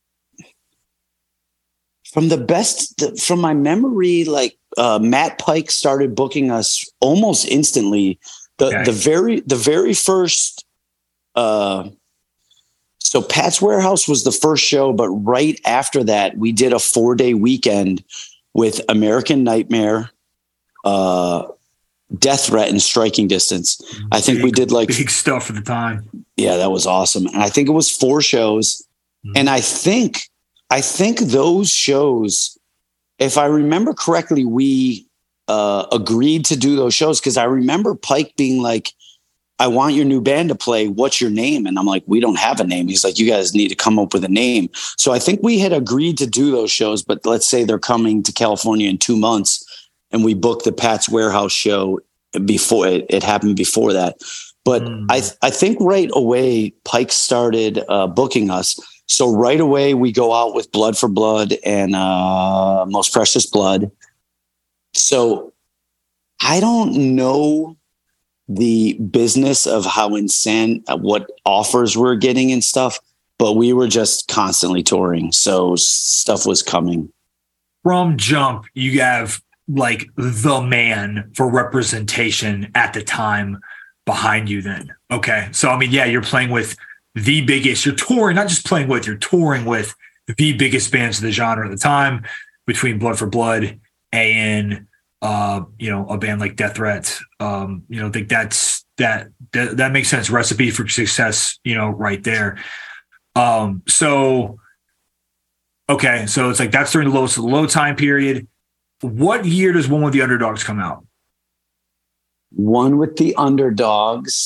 From the best, from my memory, like uh, Matt Pike started booking us almost instantly. The okay. the very the very first, uh, so Pat's Warehouse was the first show, but right after that, we did a four day weekend with American Nightmare, uh, Death Threat, and Striking Distance. I think big, we did like big stuff at the time. Yeah, that was awesome, and I think it was four shows, mm-hmm. and I think. I think those shows, if I remember correctly, we uh, agreed to do those shows because I remember Pike being like, I want your new band to play. What's your name? And I'm like, we don't have a name. He's like, you guys need to come up with a name. So I think we had agreed to do those shows, but let's say they're coming to California in two months and we booked the Pat's Warehouse show before it, it happened before that. But mm. I, I think right away, Pike started uh, booking us. So right away we go out with Blood for Blood and uh, Most Precious Blood. So I don't know the business of how insane, what offers we're getting and stuff, but we were just constantly touring. So stuff was coming. From jump, you have like the man for representation at the time behind you then. Okay. So, I mean, yeah, you're playing with the biggest, you're touring, not just playing with, you're touring with the biggest bands of the genre at the time, between Blood for Blood and, uh, you know, a band like Death Threat. Um, you know, I think that's, that, that, that makes sense. Recipe for success, you know, right there. Um, so, okay. So it's like, that's during the lowest of the low time period. What year does One with the Underdogs come out? One with the Underdogs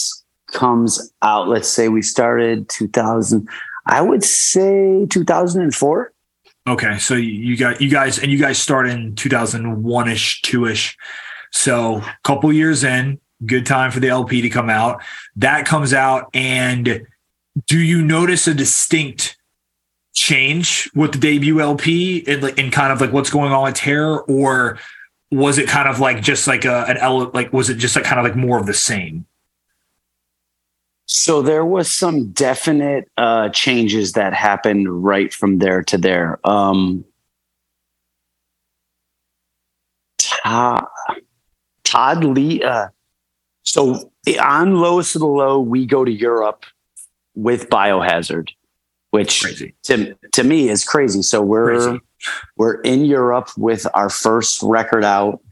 comes out, let's say we started two thousand, I would say two thousand four. Okay. So you got, you guys, and you guys start in two thousand one ish, two ish. So a couple years in, good time for the L P to come out. That comes out. And do you notice a distinct change with the debut L P and, and kind of like what's going on with Terror, or was it kind of like just like a, an L, like, was it just like kind of like more of the same? So there was some definite uh, changes that happened right from there to there. Um, Todd, Todd Lee. Uh, so on Lowest of the Low, we go to Europe with Biohazard, which crazy. to to me is crazy. So we're crazy. we're in Europe with our first record out,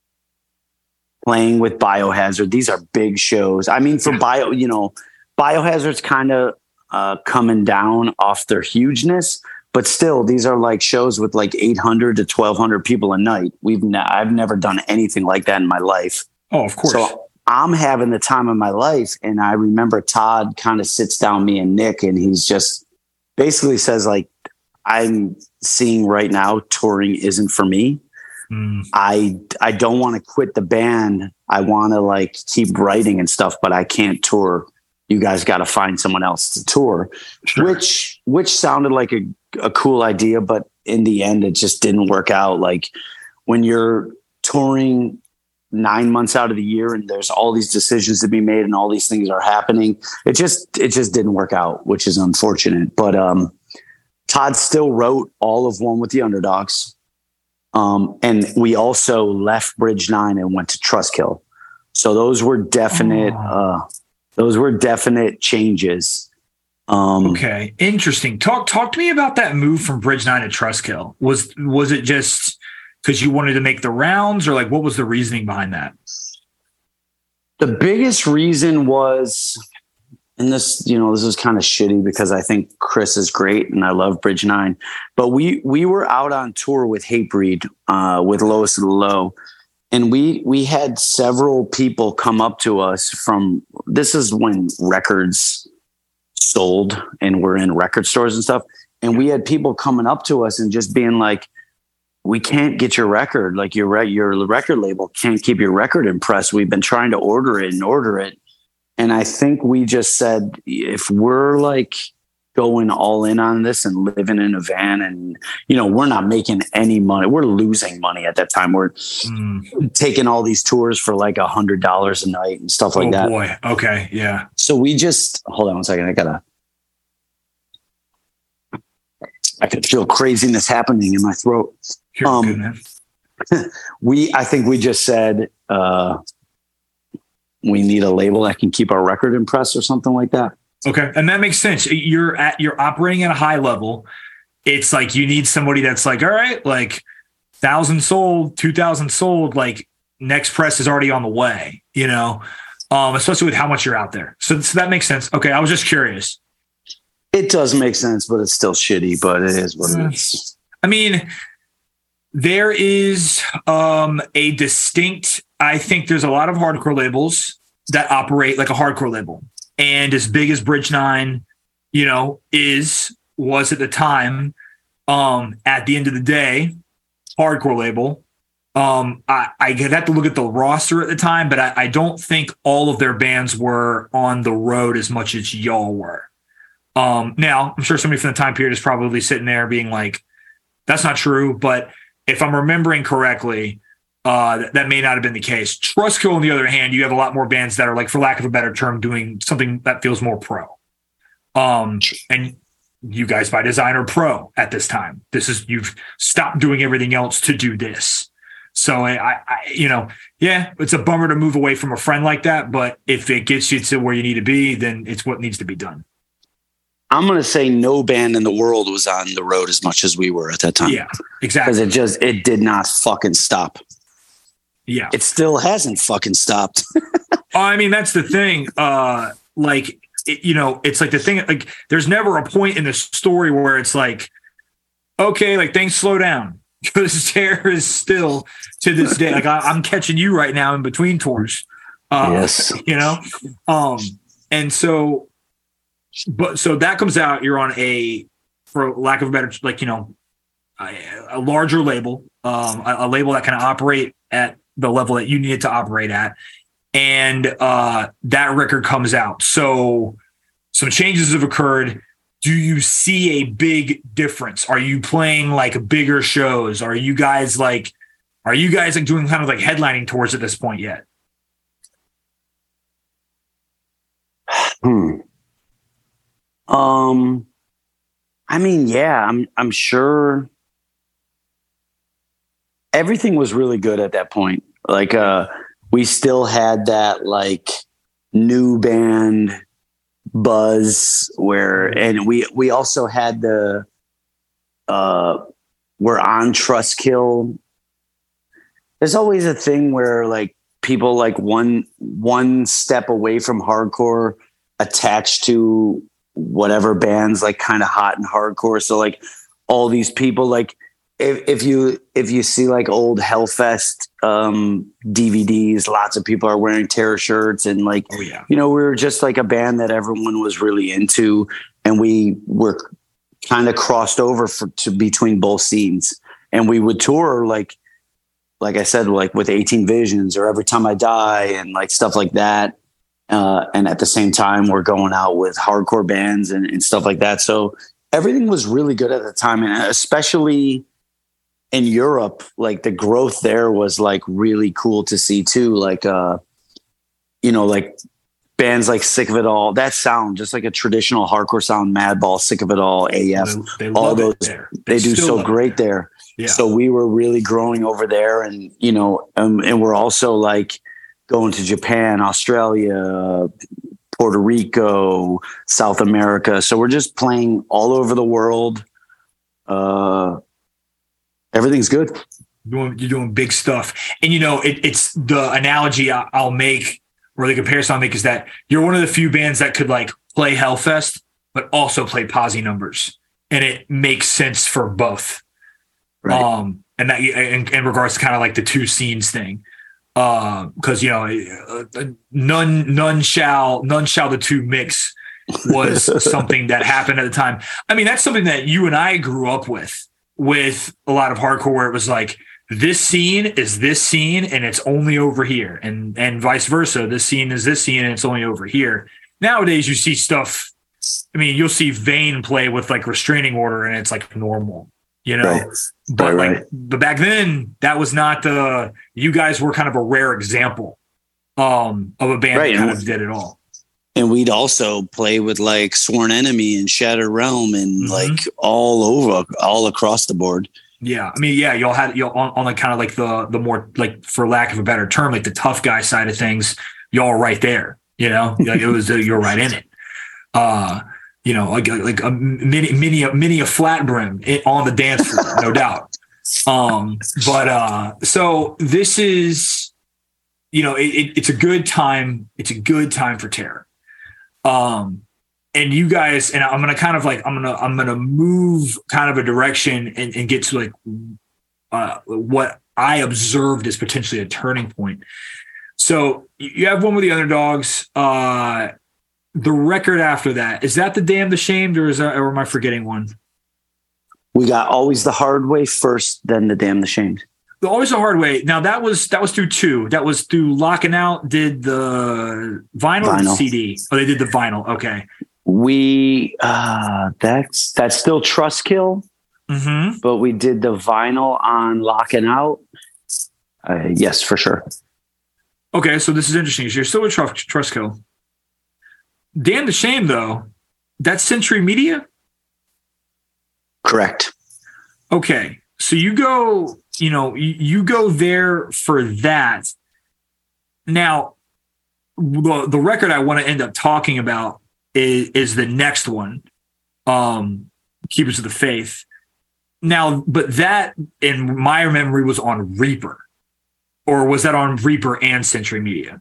playing with Biohazard. These are big shows. I mean, for yeah. Bio, you know. Biohazard's kind of uh, coming down off their hugeness, but still, these are like shows with like eight hundred to twelve hundred people a night. We've ne- I've never done anything like that in my life. Oh, of course. So I'm having the time of my life, and I remember Todd kind of sits down me and Nick, and he's just basically says like, "I'm seeing right now touring isn't for me. Mm. I I don't want to quit the band. I want to like keep writing and stuff, but I can't tour. You guys got to find someone else to tour," sure. which, which sounded like a, a cool idea, but in the end, it just didn't work out. Like when you're touring nine months out of the year and there's all these decisions to be made and all these things are happening, it just, it just didn't work out, which is unfortunate. But, um, Todd still wrote all of One with the Underdogs. Um, and we also left Bridge Nine and went to Trustkill. So those were definite, oh. uh, Those were definite changes. Um, okay, interesting. Talk talk to me about that move from Bridge Nine to Trustkill. Was was it just because you wanted to make the rounds, or like what was the reasoning behind that? The biggest reason was, and this you know this is kind of shitty because I think Chris is great and I love Bridge Nine, but we we were out on tour with Hatebreed uh, with Lowest of the Low. And we we had several people come up to us from, this is when records sold and we're in record stores and stuff. And we had people coming up to us and just being like, "We can't get your record. Like your, your record label can't keep your record in press. We've been trying to order it and order it." And I think we just said, if we're like going all in on this and living in a van and, you know, we're not making any money. We're losing money at that time. We're mm. taking all these tours for like a hundred dollars a night and stuff like oh, that. Boy. Okay. Yeah. So we just, hold on one second. I gotta, I could feel craziness happening in my throat. You're um, good, man. we, I think we just said, uh, we need a label that can keep our record in press or something like that. Okay. And that makes sense. You're at, you're operating at a high level. It's like, you need somebody that's like, all right, like thousand sold, two thousand sold, like next press is already on the way, you know, um, especially with how much you're out there. So, so that makes sense. Okay. I was just curious. It does make sense, but it's still shitty, but it is what it is. I mean, there is um, a distinct, I think there's a lot of hardcore labels that operate like a hardcore label. And as big as Bridge Nine, you know, is, was at the time, um, at the end of the day, hardcore label. Um, I, I have to look at the roster at the time, but I, I don't think all of their bands were on the road as much as y'all were. Um, now, I'm sure somebody from the time period is probably sitting there being like, that's not true. But if I'm remembering correctly, Uh, that, that may not have been the case. Trustkill, on the other hand, you have a lot more bands that are, like, for lack of a better term, doing something that feels more pro. Um, and you guys, by design, are pro at this time. This is, you've stopped doing everything else to do this. So I, I, you know, yeah, it's a bummer to move away from a friend like that. But if it gets you to where you need to be, then it's what needs to be done. I'm going to say no band in the world was on the road as much as we were at that time. Yeah, exactly. Because it just, it did not fucking stop. Yeah. It still hasn't fucking stopped. I mean, that's the thing. Uh, like, it, you know, it's like the thing, like there's never a point in the story where it's like, okay, like things slow down. Because Terror is still to this day. Like I, I'm catching you right now in between tours. Uh, yes. You know? Um, And so, but so that comes out, you're on a, for lack of a better, like, you know, a, a larger label, um, a, a label that can operate at the level that you need it to operate at. And uh, that record comes out. So some changes have occurred. Do you see a big difference? Are you playing like bigger shows? Are you guys like, are you guys like doing kind of like headlining tours at this point yet? Hmm. Um, I mean, yeah, I'm, I'm sure everything was really good at that point. Like, uh, we still had that like new band buzz where, and we, we also had the, uh, we're on Trustkill. There's always a thing where like people like one, one step away from hardcore attached to whatever band's like kind of hot and hardcore. So like all these people, like if, if you, if you see like old Hellfest um, D V Ds, lots of people are wearing Terror shirts and like, oh, yeah. you know, we were just like a band that everyone was really into, and we were kind of crossed over for, to between both scenes, and we would tour like, like I said, like with eighteen Visions or Every Time I Die and like stuff like that. Uh, and at the same time, we're going out with hardcore bands and, and stuff like that. So everything was really good at the time. And especially in Europe, like the growth there was like really cool to see too. Like, uh, you know, like bands like Sick of It All, that sound, just like a traditional hardcore sound, Madball, Sick of It All, A F, they, they all those, they, they do so great it. there. Yeah. So we were really growing over there, and, you know, um, and we're also like, going to Japan, Australia, Puerto Rico, South America. So we're just playing all over the world. Uh, everything's good. Doing, you're doing big stuff. And, you know, it, it's the analogy I'll make, or the comparison I'll make, is that you're one of the few bands that could like play Hellfest, but also play Posse numbers. And it makes sense for both. Right. Um, and that in, in regards to kind of like the two scenes thing. Uh, because you know, uh, none, none shall, none shall the two mix was something that happened at the time. I mean, that's something that you and I grew up with, with a lot of hardcore, where it was like, this scene is this scene and it's only over here, and and vice versa. This scene is this scene and it's only over here. Nowadays, you see stuff. I mean, you'll see Vane play with like Restraining Order, and it's like normal. You know, right. but right, like, right. but back then that was not the, you guys were kind of a rare example um, of a band right. that kind of did it all. And we'd also play with like Sworn Enemy and Shattered Realm and mm-hmm. like all over, all across the board. Yeah. I mean, yeah, y'all had, y'all on, on like kind of like the, the more like, for lack of a better term, like the tough guy side of things, y'all are right there, you know, like it was, uh, you're right in it. Uh, You know, like like a mini mini a mini a flat brim on the dance floor, no doubt. Um, but uh, so this is, you know, it, it, it's a good time. It's a good time for Terror. Um, and you guys, and I'm gonna kind of like I'm gonna I'm gonna move kind of a direction and, and get to like uh, what I observed as potentially a turning point. So you have One with the Underdogs. Uh, The record after that, is that the Damned Ashamed, or is that, or am I forgetting one? We got Always the Hard Way first, then the Damned Ashamed. The Always the Hard Way. Now that was that was through two. That was through Locking Out. Did the vinyl, vinyl. Or the C D? Oh, they did the vinyl. Okay. We uh, that's that's still Trustkill, mm-hmm. but we did the vinyl on Locking Out. Uh, yes, for sure. Okay, so this is interesting. So you're still with Trust Trustkill. Damned Ashamed, though, that's Century Media? Correct. Okay. So you go, you know, you, you go there for that. Now, the, the record I want to end up talking about is, is the next one, um, Keepers of the Faith. Now, but that, in my memory, was on Reaper. Or was that on Reaper and Century Media?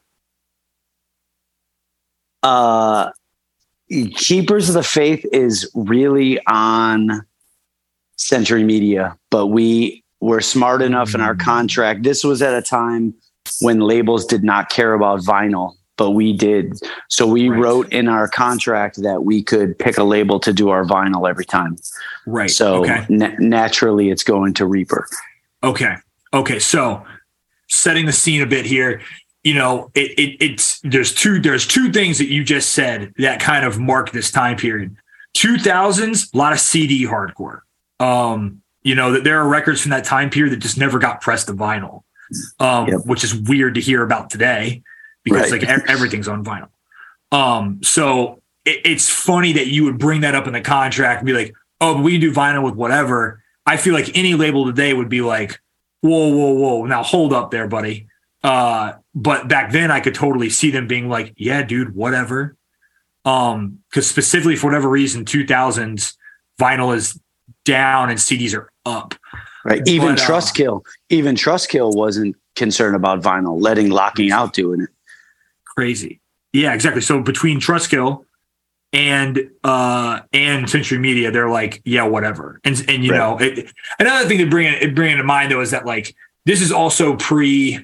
Uh, Keepers of the Faith is really on Century Media, but we were smart enough in our contract. This was at a time when labels did not care about vinyl. but we did. So we right. wrote in our contract that we could pick a label to do our vinyl every time. Right. So okay. na- naturally it's going to Reaper. Okay. Okay. So setting the scene a bit here, you know, it, it it's, there's two, there's two things that you just said that kind of mark this time period. two thousands, a lot of C D hardcore. Um, you know, that there are records from that time period that just never got pressed to vinyl, um, yep. which is weird to hear about today because right. like e- everything's on vinyl. Um, so it, it's funny that you would bring that up in the contract and be like, oh, but we can do vinyl with whatever. I feel like any label today would be like, whoa, whoa, whoa. Now hold up there, buddy. Uh, but back then I could totally see them being like, yeah, dude, whatever. Um, cause specifically for whatever reason, two thousands vinyl is down and C Ds are up. Right. Even but, Trustkill, uh, even Trustkill wasn't concerned about vinyl, letting Locking Out doing it. Crazy. Yeah, exactly. So between Trustkill and, uh, and Century Media, they're like, yeah, whatever. And, and, you right. know, it, another thing to bring it, bring into mind though, is that like, this is also pre,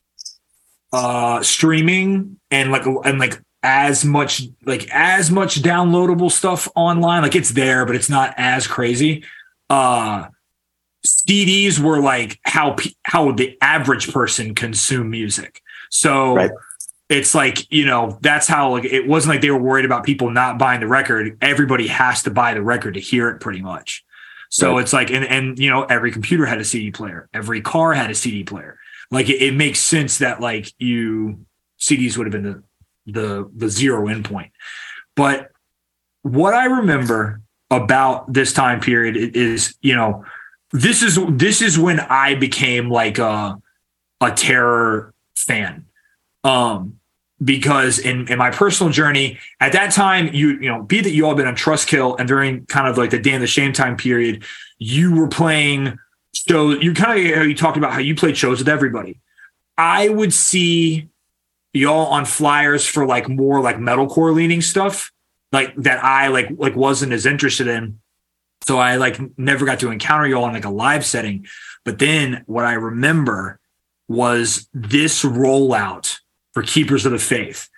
uh, streaming and like, and like, as much like as much downloadable stuff online. Like it's there, but it's not as crazy. Uh, C Ds were like how how the average person consume music. So right. it's like, you know, that's how like it wasn't like they were worried about people not buying the record. Everybody has to buy the record to hear it pretty much. So right. it's like and and you know, every computer had a C D player, every car had a C D player. Like it, it makes sense that like you C Ds would have been the the the zero endpoint. But what I remember about this time period is, you know, this is this is when I became like a a Terror fan. Um because in, in my personal journey at that time, you you know, be that you all been on Trustkill and during kind of like the Damn the Shame time period, you were playing shows. You kind of you talked about how you played shows with everybody. I would see y'all on flyers for like more like metalcore leaning stuff like that I like like wasn't as interested in. So I like never got to encounter y'all in like a live setting. But then what I remember was this rollout for Keepers of the Faith.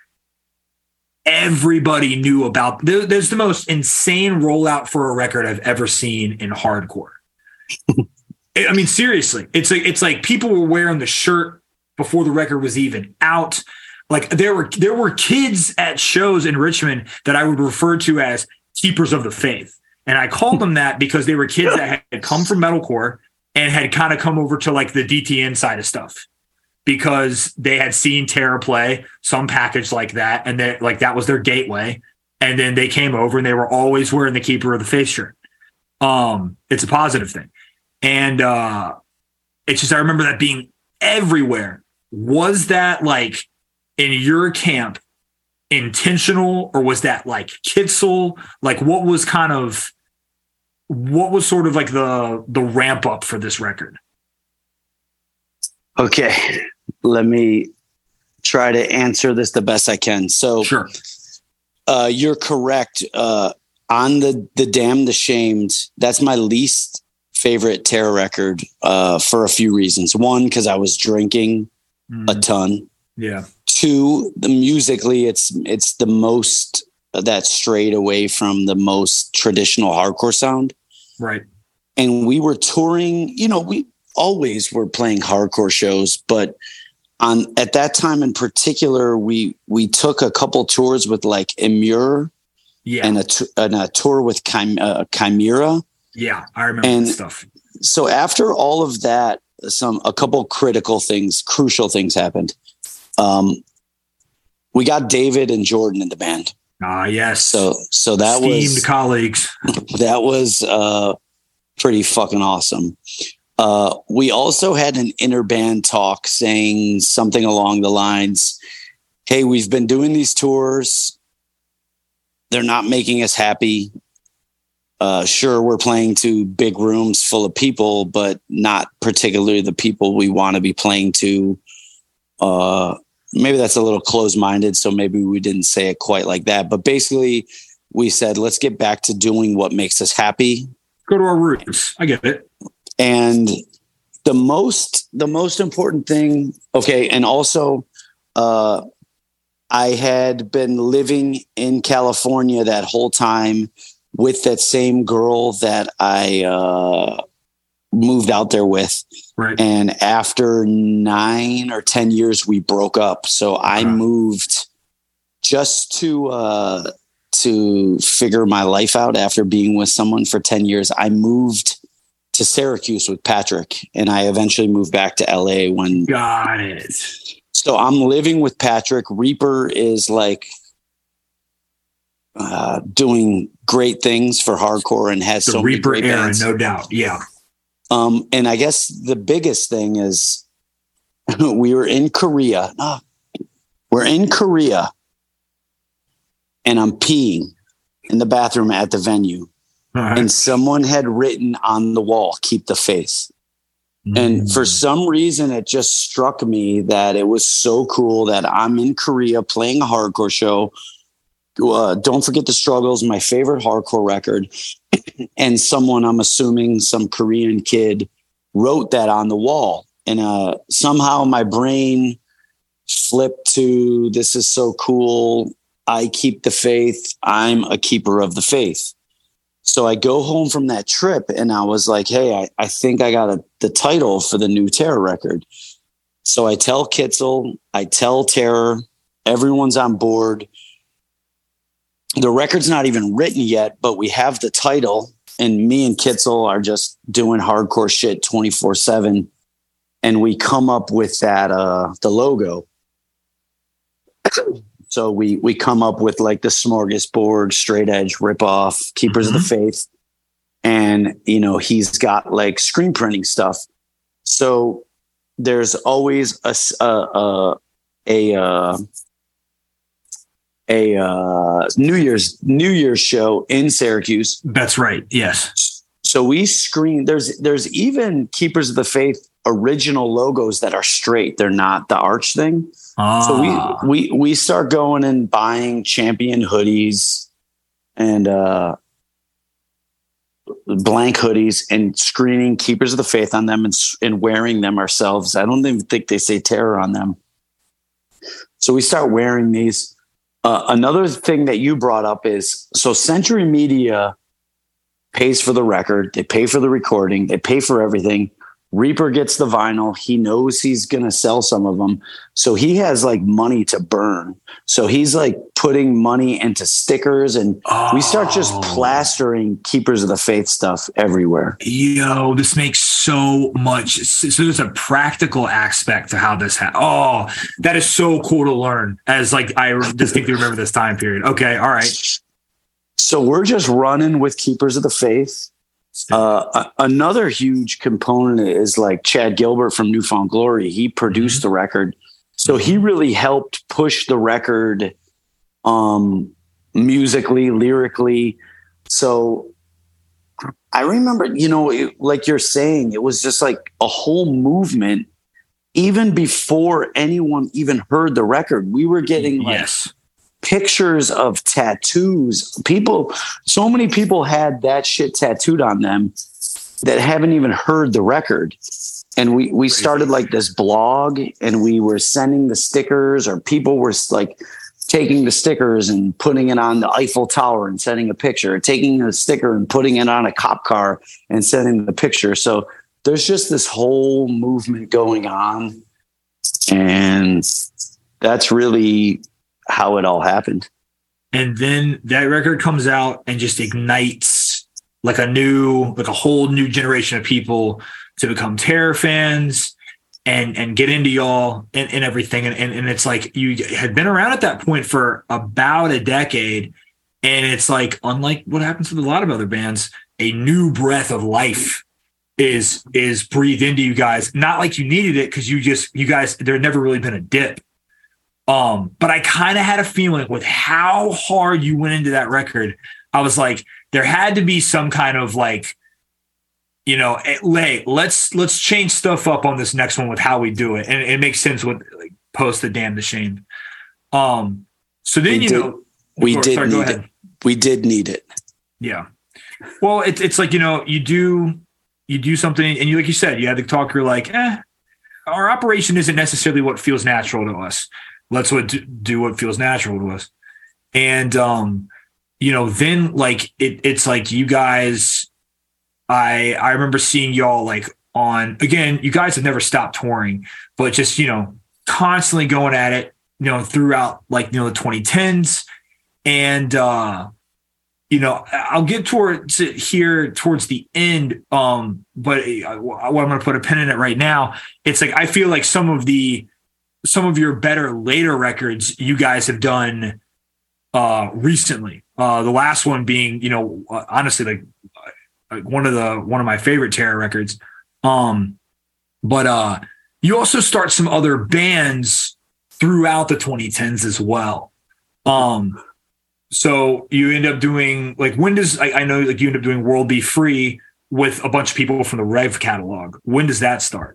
Everybody knew about there, there's the most insane rollout for a record I've ever seen in hardcore. I mean, seriously, it's like it's like people were wearing the shirt before the record was even out. Like there were there were kids at shows in Richmond that I would refer to as Keepers of the Faith. And I called them that because they were kids that had come from metalcore and had kind of come over to like the D T N side of stuff because they had seen Terror play some package like that. And they like that was their gateway. And then they came over and they were always wearing the Keeper of the Faith shirt. Um, it's a positive thing. And uh, it's just I remember that being everywhere. Was that like in your camp intentional or was that like Kitzel? Like what was kind of what was sort of like the the ramp up for this record? Okay, let me try to answer this the best I can. So sure. Uh, you're correct. Uh, on the the Damn the Shamed, that's my least favorite Terror record uh, for a few reasons. One, because I was drinking mm. a ton. Yeah. Two, the musically, it's it's the most that strayed away from the most traditional hardcore sound. Right. And we were touring, you know, we always were playing hardcore shows, but on at that time in particular, we we took a couple tours with like Emmure yeah. and, a, and a tour with Chim- uh, Chimera. Yeah, I remember and that stuff. So after all of that, some a couple critical things, crucial things happened. Um, we got David and Jordan in the band. Ah, yes. So, so that Esteemed was colleagues. That was uh, pretty fucking awesome. Uh, we also had an inner band talk saying something along the lines, "Hey, we've been doing these tours. They're not making us happy. Uh, sure, we're playing to big rooms full of people, but not particularly the people we want to be playing to." Uh, maybe that's a little closed-minded, so maybe we didn't say it quite like that. But basically, we said, let's get back to doing what makes us happy. Go to our roots. I get it. And the most, the most important thing, okay, and also, uh, I had been living in California that whole time with that same girl that I uh, moved out there with. Right. And after nine or ten years, we broke up. So I uh-huh. moved just to uh, to figure my life out after being with someone for ten years. I moved to Syracuse with Patrick, and I eventually moved back to L A when. Got it. So I'm living with Patrick. Reaper is like uh, doing great things for hardcore and has the so Reaper many great era, bands. No doubt. Yeah. Um, and I guess the biggest thing is we were in Korea. Oh, we're in Korea, and I'm peeing in the bathroom at the venue. Right. And someone had written on the wall, "Keep the faith." Mm. And for some reason, it just struck me that it was so cool that I'm in Korea playing a hardcore show. Uh, Don't Forget the Struggles, my favorite hardcore record. And someone, I'm assuming some Korean kid, wrote that on the wall. And uh, somehow my brain flipped to, this is so cool. I keep the faith. I'm a keeper of the faith. So I go home from that trip and I was like, hey, I, I think I got a, the title for the new Terror record. So I tell Kitzel, I tell Terror, everyone's on board. The record's not even written yet, but we have the title, and me and Kitzel are just doing hardcore shit twenty-four seven. And we come up with that, uh, the logo. So we we come up with like the Smorgasbord, Straight Edge, Ripoff, Keepers mm-hmm. of the Faith. And, you know, he's got like screen printing stuff. So there's always a, a, a, a, uh, a uh, New Year's New Year's show in Syracuse. That's right. Yes. So we screen, there's there's even Keepers of the Faith original logos that are straight. They're not the arch thing. Ah. So we, we, we start going and buying Champion hoodies and uh, blank hoodies and screening Keepers of the Faith on them and, and wearing them ourselves. I don't even think they say Terror on them. So we start wearing these. Uh, another thing that you brought up is, so Century Media pays for the record. They pay for the recording. They pay for everything. Reaper gets the vinyl. He knows he's going to sell some of them. So he has like money to burn. So he's like putting money into stickers, and oh. we start just plastering Keepers of the Faith stuff everywhere. Yo, this makes so much. So there's a practical aspect to how this happened. Oh, that is so cool to learn, as like I distinctly remember this time period. Okay. All right. So we're just running with Keepers of the Faith. Uh, another huge component is like Chad Gilbert from Newfound Glory. He produced mm-hmm. the record. So he really helped push the record um, musically, lyrically. So I remember, you know, it, like you're saying, it was just like a whole movement. Even before anyone even heard the record, we were getting like yes. pictures of tattoos. People, so many people had that shit tattooed on them that haven't even heard the record. And we, we started like this blog, and we were sending the stickers, or people were like taking the stickers and putting it on the Eiffel Tower and sending a picture, taking a sticker and putting it on a cop car and sending the picture. So there's just this whole movement going on. And that's really how it all happened. And then that record comes out and just ignites like a new, like a whole new generation of people to become Terror fans and, and get into y'all and, and everything. And, and, and it's like, you had been around at that point for about a decade. And it's like, unlike what happens with a lot of other bands, a new breath of life is, is breathed into you guys. Not like you needed it, because you just, you guys, there had never really been a dip. Um, but I kind of had a feeling with how hard you went into that record. I was like, there had to be some kind of like, you know, hey, let's let's change stuff up on this next one with how we do it, and it makes sense with like, post the Damned Ashamed. Um, so then we you did, know, we or, did sorry, need it. We did need it. Yeah. Well, it's it's like, you know, you do you do something, and you like you said, you had to talk. You're like, eh, our operation isn't necessarily what feels natural to us. Let's what do, do what feels natural to us. And, um, you know, then like it, it's like you guys, I, I remember seeing y'all like on, again, you guys have never stopped touring, but just, you know, constantly going at it, you know, throughout like, you know, the twenty tens. And, uh, you know, I'll get towards it here towards the end. Um, but I, I'm going to put a pin in it right now. It's like, I feel like some of the, some of your better later records you guys have done uh, recently. Uh, the last one being, you know, uh, honestly, like, like one of the, one of my favorite Terror records. Um, but uh, you also start some other bands throughout the twenty tens as well. Um, so you end up doing like, when does, I, I know like you end up doing World Be Free with a bunch of people from the Rev catalog. When does that start?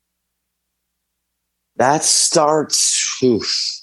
That starts, oof,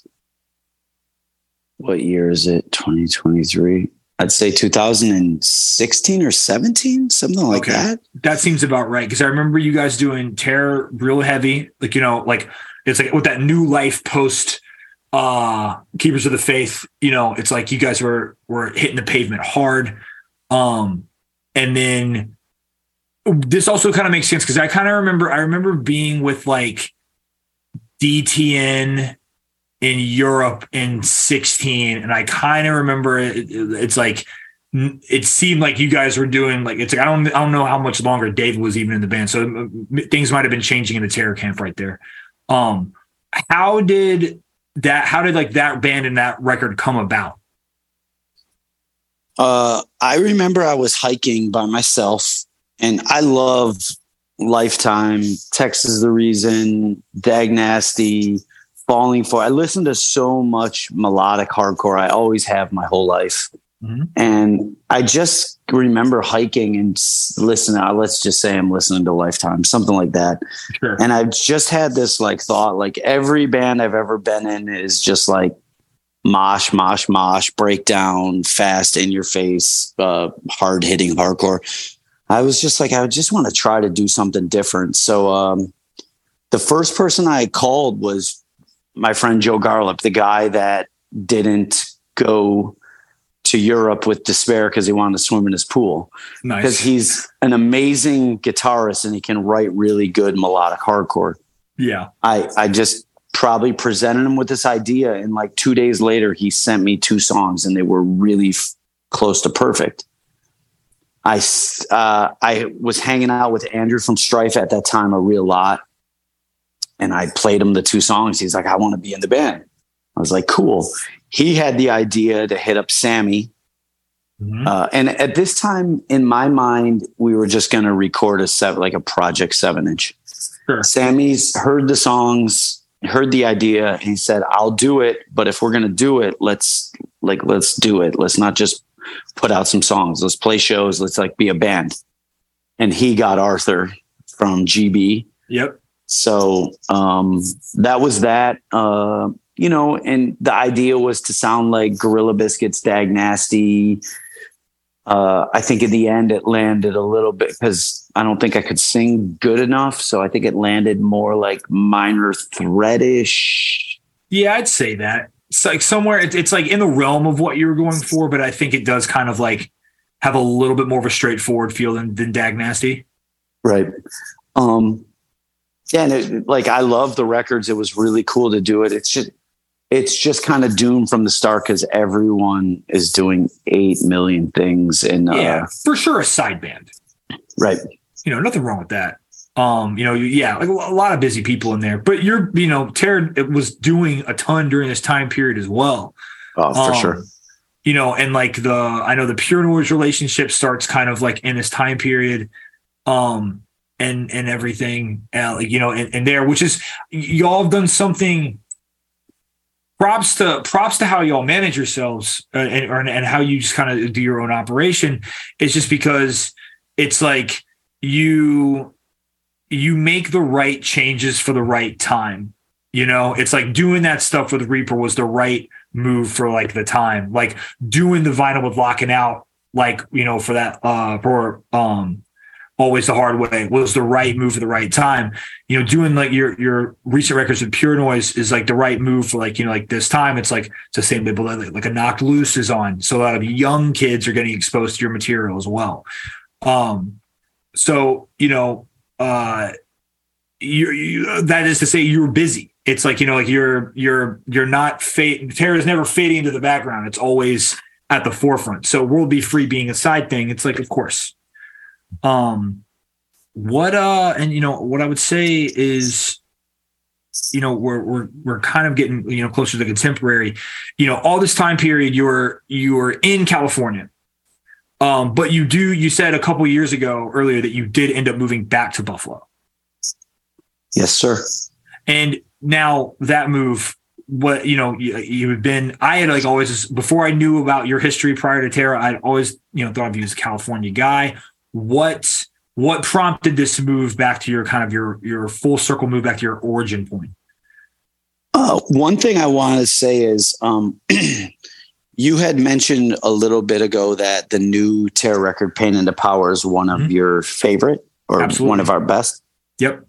what year is it? twenty twenty-three. I'd say two thousand sixteen or seventeen, something like okay. that. That seems about right. Because I remember you guys doing Terror real heavy. Like, you know, like it's like with that New Life post uh, Keepers of the Faith, you know, it's like you guys were, were hitting the pavement hard. Um, and then this also kind of makes sense because I kind of remember, I remember being with like D T N in Europe in sixteen. And I kind of remember it, it's like, it seemed like you guys were doing like, it's like, I don't, I don't know how much longer David was even in the band. So things might've been changing in the Terror camp right there. Um, how did that, how did like that band and that record come about? Uh, I remember I was hiking by myself and I love Lifetime, Texas is the Reason, Dag Nasty, Falling For. I listen to so much melodic hardcore. I always have my whole life. Mm-hmm. And I just remember hiking and listening. Let's just say I'm listening to Lifetime, something like that. Sure. And I've just had this like thought, like every band I've ever been in is just like mosh, mosh, mosh, breakdown, fast, in your face, uh, hard hitting hardcore. I was just like, I just want to try to do something different. So um, the first person I called was my friend Joe Garlip, the guy that didn't go to Europe with Despair because he wanted to swim in his pool. Nice. Because he's an amazing guitarist and he can write really good melodic hardcore. Yeah. I, I just probably presented him with this idea. And like two days later, he sent me two songs and they were really f- close to perfect. I, uh, I was hanging out with Andrew from Strife at that time a real lot. And I played him the two songs. He's like, I want to be in the band. I was like, cool. He had the idea to hit up Sammy. Mm-hmm. Uh, and at this time in my mind, we were just going to record a seven, like a project seven inch. Sure. Sammy's heard the songs, heard the idea. And he said, I'll do it. But if we're going to do it, let's like, let's do it. Let's not just put out some songs. Let's play shows. Let's like be a band. And he got Arthur from G B. Yep. So um, that was that, uh, you know, and the idea was to sound like Gorilla Biscuits, Dag Nasty. Uh, I think in the end it landed a little bit because I don't think I could sing good enough. So I think it landed more like Minor Threat-ish. Yeah, I'd say that. It's like somewhere it's, it's like in the realm of what you were going for, but I think it does kind of like have a little bit more of a straightforward feel than, than Dag Nasty. Right. Um, yeah. And it, like, I love the records. It was really cool to do it. It's just, it's just kind of doomed from the start because everyone is doing eight million things. And yeah, uh, for sure. A side band. Right. You know, nothing wrong with that. Um, you know, yeah, like a lot of busy people in there, but you're, you know, Terror was doing a ton during this time period as well. Oh, for um, sure. You know, and like the, I know the Pure Noise relationship starts kind of like in this time period, um, and, and everything, uh, like, you know, and, and there, which is, y'all have done something, props to, props to how y'all manage yourselves uh, and, or, and how you just kind of do your own operation. It's just because it's like you, you make the right changes for the right time. You know, it's like doing that stuff with Reaper was the right move for like the time, like doing the vinyl with Locking Out, like, you know, for that, uh, for, um, always the hard way, was the right move at the right time. You know, doing like your your recent records with Pure Noise is like the right move for like, you know, like this time. It's like it's the same label that like a Knocked Loose is on. So a lot of young kids are getting exposed to your material as well. Um, so you know, uh, you, you that is to say you were busy. It's like, you know, like you're you're you're not fade. Terror is never fading into the background. It's always at the forefront. So World Be Free being a side thing, it's like, of course. Um, what, uh, and you know, what I would say is, you know, we're, we're, we're kind of getting, you know, closer to contemporary, you know, all this time period, you're, you're in California. Um, but you do, you said a couple years ago earlier that you did end up moving back to Buffalo. Yes, sir. And now that move, what, you know, you, you had been, I had like always, before I knew about your history prior to Terra, I'd always, you know, thought of you as a California guy. What what prompted this move back to your kind of your your full circle move back to your origin point? Uh, one thing I want to say is um, you had mentioned a little bit ago that the new Terror record, Pain into Power, is one of mm-hmm. your favorite or Absolutely. One of our best. Yep.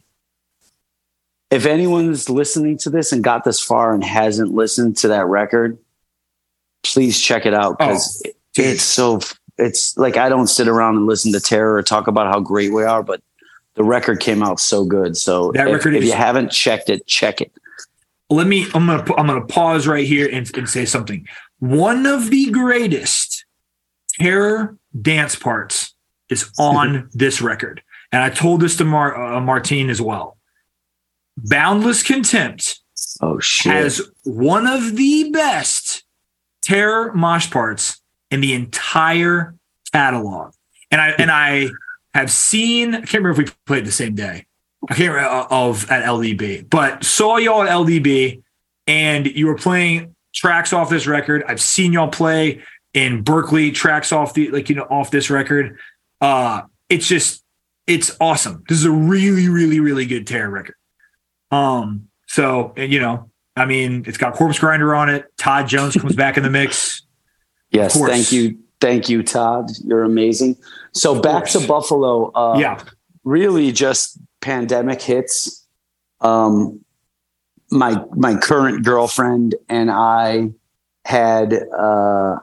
If anyone's listening to this and got this far and hasn't listened to that record, please check it out because oh, it, it's so. It's like I don't sit around and listen to Terror or talk about how great we are, but the record came out so good. So that if, record if is, you haven't checked it, check it. Let me. I'm gonna. I'm gonna pause right here and, and say something. One of the greatest Terror dance parts is on this record, and I told this to Mar, uh, Martine as well. Boundless Contempt. Oh shit! Has one of the best Terror mosh parts in the entire catalog. And I and I have seen, I can't remember if we played the same day. I can't remember uh, of at L D B, but saw y'all at L D B and you were playing tracks off this record. I've seen y'all play in Berkeley tracks off the, like, you know, off this record. Uh, it's just, it's awesome. This is a really, really, really good Terror record. Um, so, and, you know, I mean, it's got Corpse Grinder on it. Todd Jones comes back in the mix. Yes, thank you. Thank you, Todd. You're amazing. So of back course. to Buffalo. Uh, yeah. Really just pandemic hits. Um, my my current girlfriend and I had uh,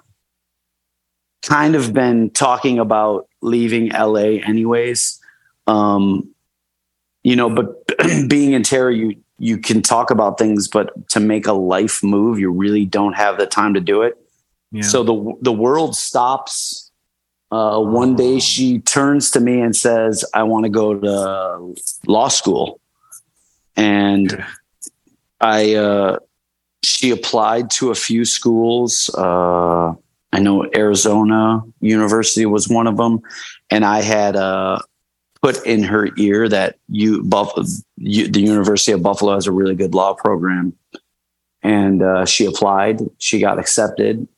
kind of been talking about leaving L A anyways. Um, you know, but being in Terror, you, you can talk about things, but to make a life move, you really don't have the time to do it. Yeah. So the the world stops. Uh, one day she turns to me and says, I want to go to law school. And yeah. I, uh, she applied to a few schools. Uh, I know Arizona University was one of them. And I had uh, put in her ear that you, Buff- you, the University of Buffalo has a really good law program. And uh, she applied. She got accepted.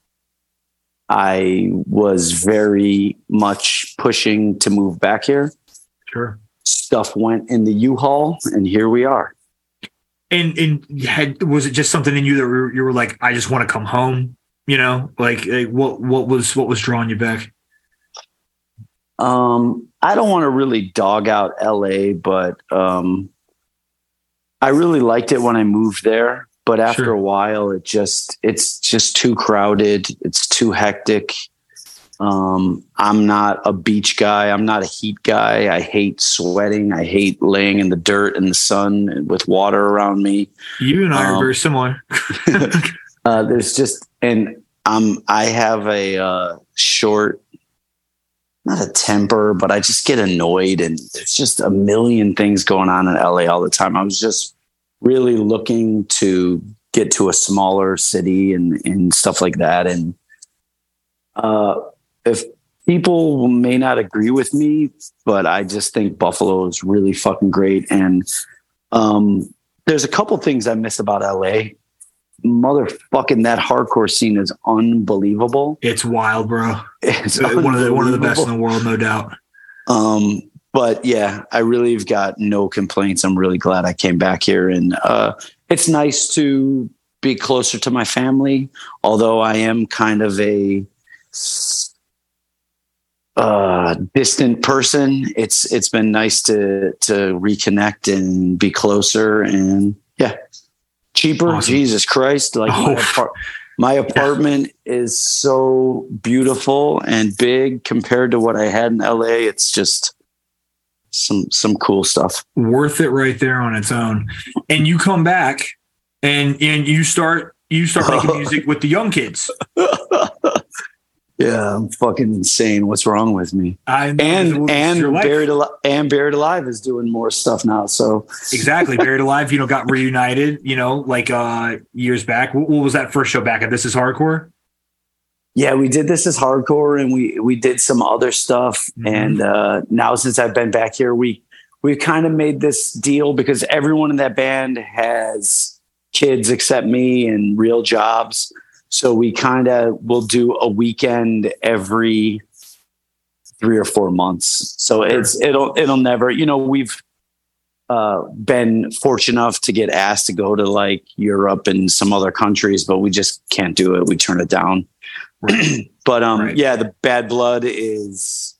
I was very much pushing to move back here. Sure. Stuff went in the U-Haul, and here we are. And and had was it just something in you that were, you were like, I just want to come home? You know, like, like what what was what was drawing you back? Um, I don't want to really dog out L A, but um, I really liked it when I moved there. But after sure. a while, it just it's just too crowded. It's too hectic. Um, I'm not a beach guy. I'm not a heat guy. I hate sweating. I hate laying in the dirt in the sun with water around me. You and I um, are very similar. uh, there's just and um, I have a uh, short, not a temper, but I just get annoyed, and there's just a million things going on in L A all the time. I was just really looking to get to a smaller city and, and stuff like that. And uh, if people may not agree with me, but I just think Buffalo is really fucking great. And um, there's a couple things I miss about L A. Motherfucking that hardcore scene is unbelievable. It's wild, bro. It's one of the one of the best in the world, no doubt. Um, But yeah, I really have got no complaints. I'm really glad I came back here, and uh, it's nice to be closer to my family. Although I am kind of a uh, distant person. It's it's been nice to to reconnect and be closer, and yeah, cheaper. Awesome. Jesus Christ! Like oh. my, apart- my apartment yeah. is so beautiful and big compared to what I had in L A. It's just some some cool stuff. Worth it right there on its own. And you come back and and you start you start making music with the young kids. Yeah, I'm fucking insane. What's wrong with me? I know, and and buried alive and buried alive is doing more stuff now. So exactly, Buried Alive, you know, got reunited. You know, like uh years back. What, what was that first show back at? This Is Hardcore. Yeah, we did This Is Hardcore, and we we did some other stuff. Mm-hmm. And uh, now since I've been back here, we we kind of made this deal because everyone in that band has kids except me and real jobs. So we kind of will do a weekend every three or four months. So it's it'll it'll never, you know, we've uh, been fortunate enough to get asked to go to like Europe and some other countries, but we just can't do it. We turn it down. Right. But um, right. yeah, the Bad Blood is.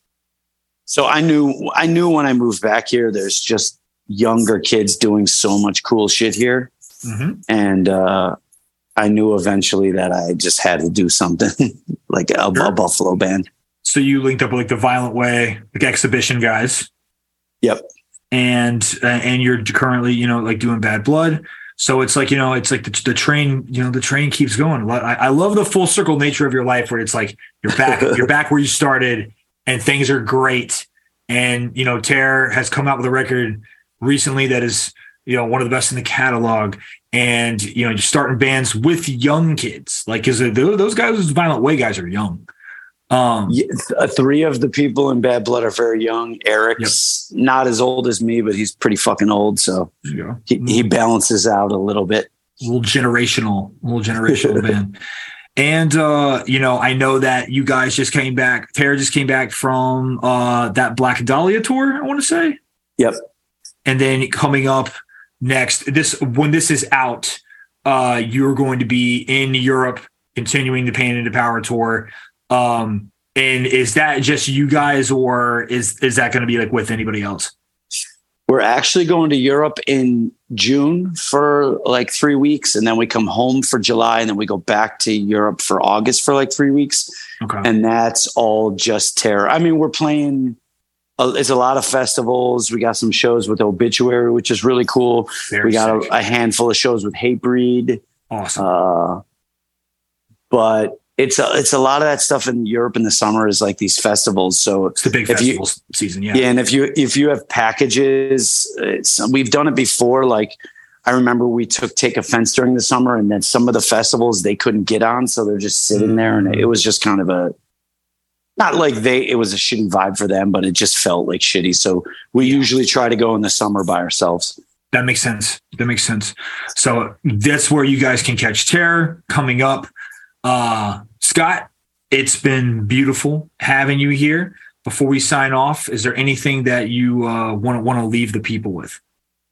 So I knew I knew when I moved back here, there's just younger kids doing so much cool shit here, mm-hmm. and. uh I knew eventually that I just had to do something like a, sure. a Buffalo band. So you linked up with like the Violent Way, like Exhibition guys. Yep. And, uh, and you're currently, you know, like doing Bad Blood. So it's like, you know, it's like the, the train, you know, the train keeps going. I, I love the full circle nature of your life where it's like, you're back, you're back where you started and things are great. And, you know, Terror has come out with a record recently that is, you know, one of the best in the catalog. And, you know, you're starting bands with young kids. Like, is it those guys, those Violent Way guys are young. Um, yeah, three of the people in Bad Blood are very young. Eric's yep. not as old as me, but he's pretty fucking old. So he, he balances out a little bit. A little generational, a little generational band. And, uh, you know, I know that you guys just came back. Terror just came back from uh, that Black Dahlia tour, I want to say. Yep. And then coming up, next, this when this is out, uh, you're going to be in Europe continuing the Pain into Power tour. Um, and is that just you guys, or is is that going to be like with anybody else? We're actually going to Europe in June for like three weeks, and then we come home for July, and then we go back to Europe for August for like three weeks. Okay. And that's all just Terror. I mean, we're playing. It's a lot of festivals. We got some shows with Obituary, which is really cool. Very we got a, a handful of shows with Hatebreed. Awesome. Uh, but it's a, it's a lot of that stuff in Europe in the summer is like these festivals. So it's the big festival season. Yeah. Yeah. And if you, if you have packages, it's, we've done it before. Like I remember we took Take Offense during the summer, and then some of the festivals they couldn't get on. So they're just sitting mm-hmm. there, and it was just kind of a, not like they, it was a shitty vibe for them, but it just felt like shitty. So we yeah. usually try to go in the summer by ourselves. That makes sense. That makes sense. So that's where you guys can catch Terror coming up. Uh, Scott, it's been beautiful having you here. Before we sign off, is there anything that you uh, want to want to leave the people with?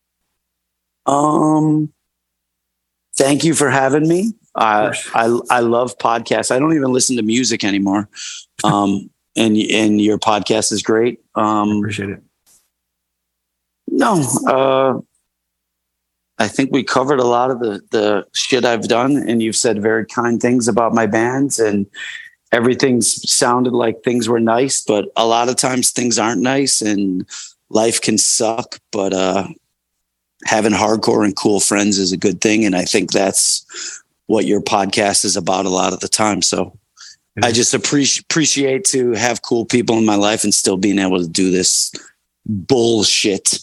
Um, thank you for having me. Uh, I I love podcasts. I don't even listen to music anymore. Um, and and your podcast is great. Um, Appreciate it. No, uh, I think we covered a lot of the the shit I've done, and you've said very kind things about my bands, and everything's sounded like things were nice, but a lot of times things aren't nice, and life can suck. But uh, having hardcore and cool friends is a good thing, and I think that's what your podcast is about a lot of the time. So I just appreciate appreciate to have cool people in my life and still being able to do this bullshit.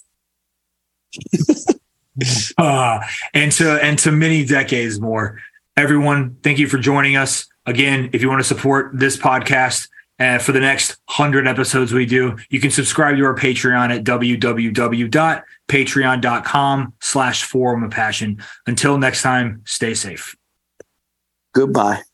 uh, and to and to many decades more. Everyone, thank you for joining us. Again, if you want to support this podcast uh, for the next hundred episodes we do, you can subscribe to our Patreon at www.patreon.com slash forum of passion. Until next time, stay safe. Goodbye.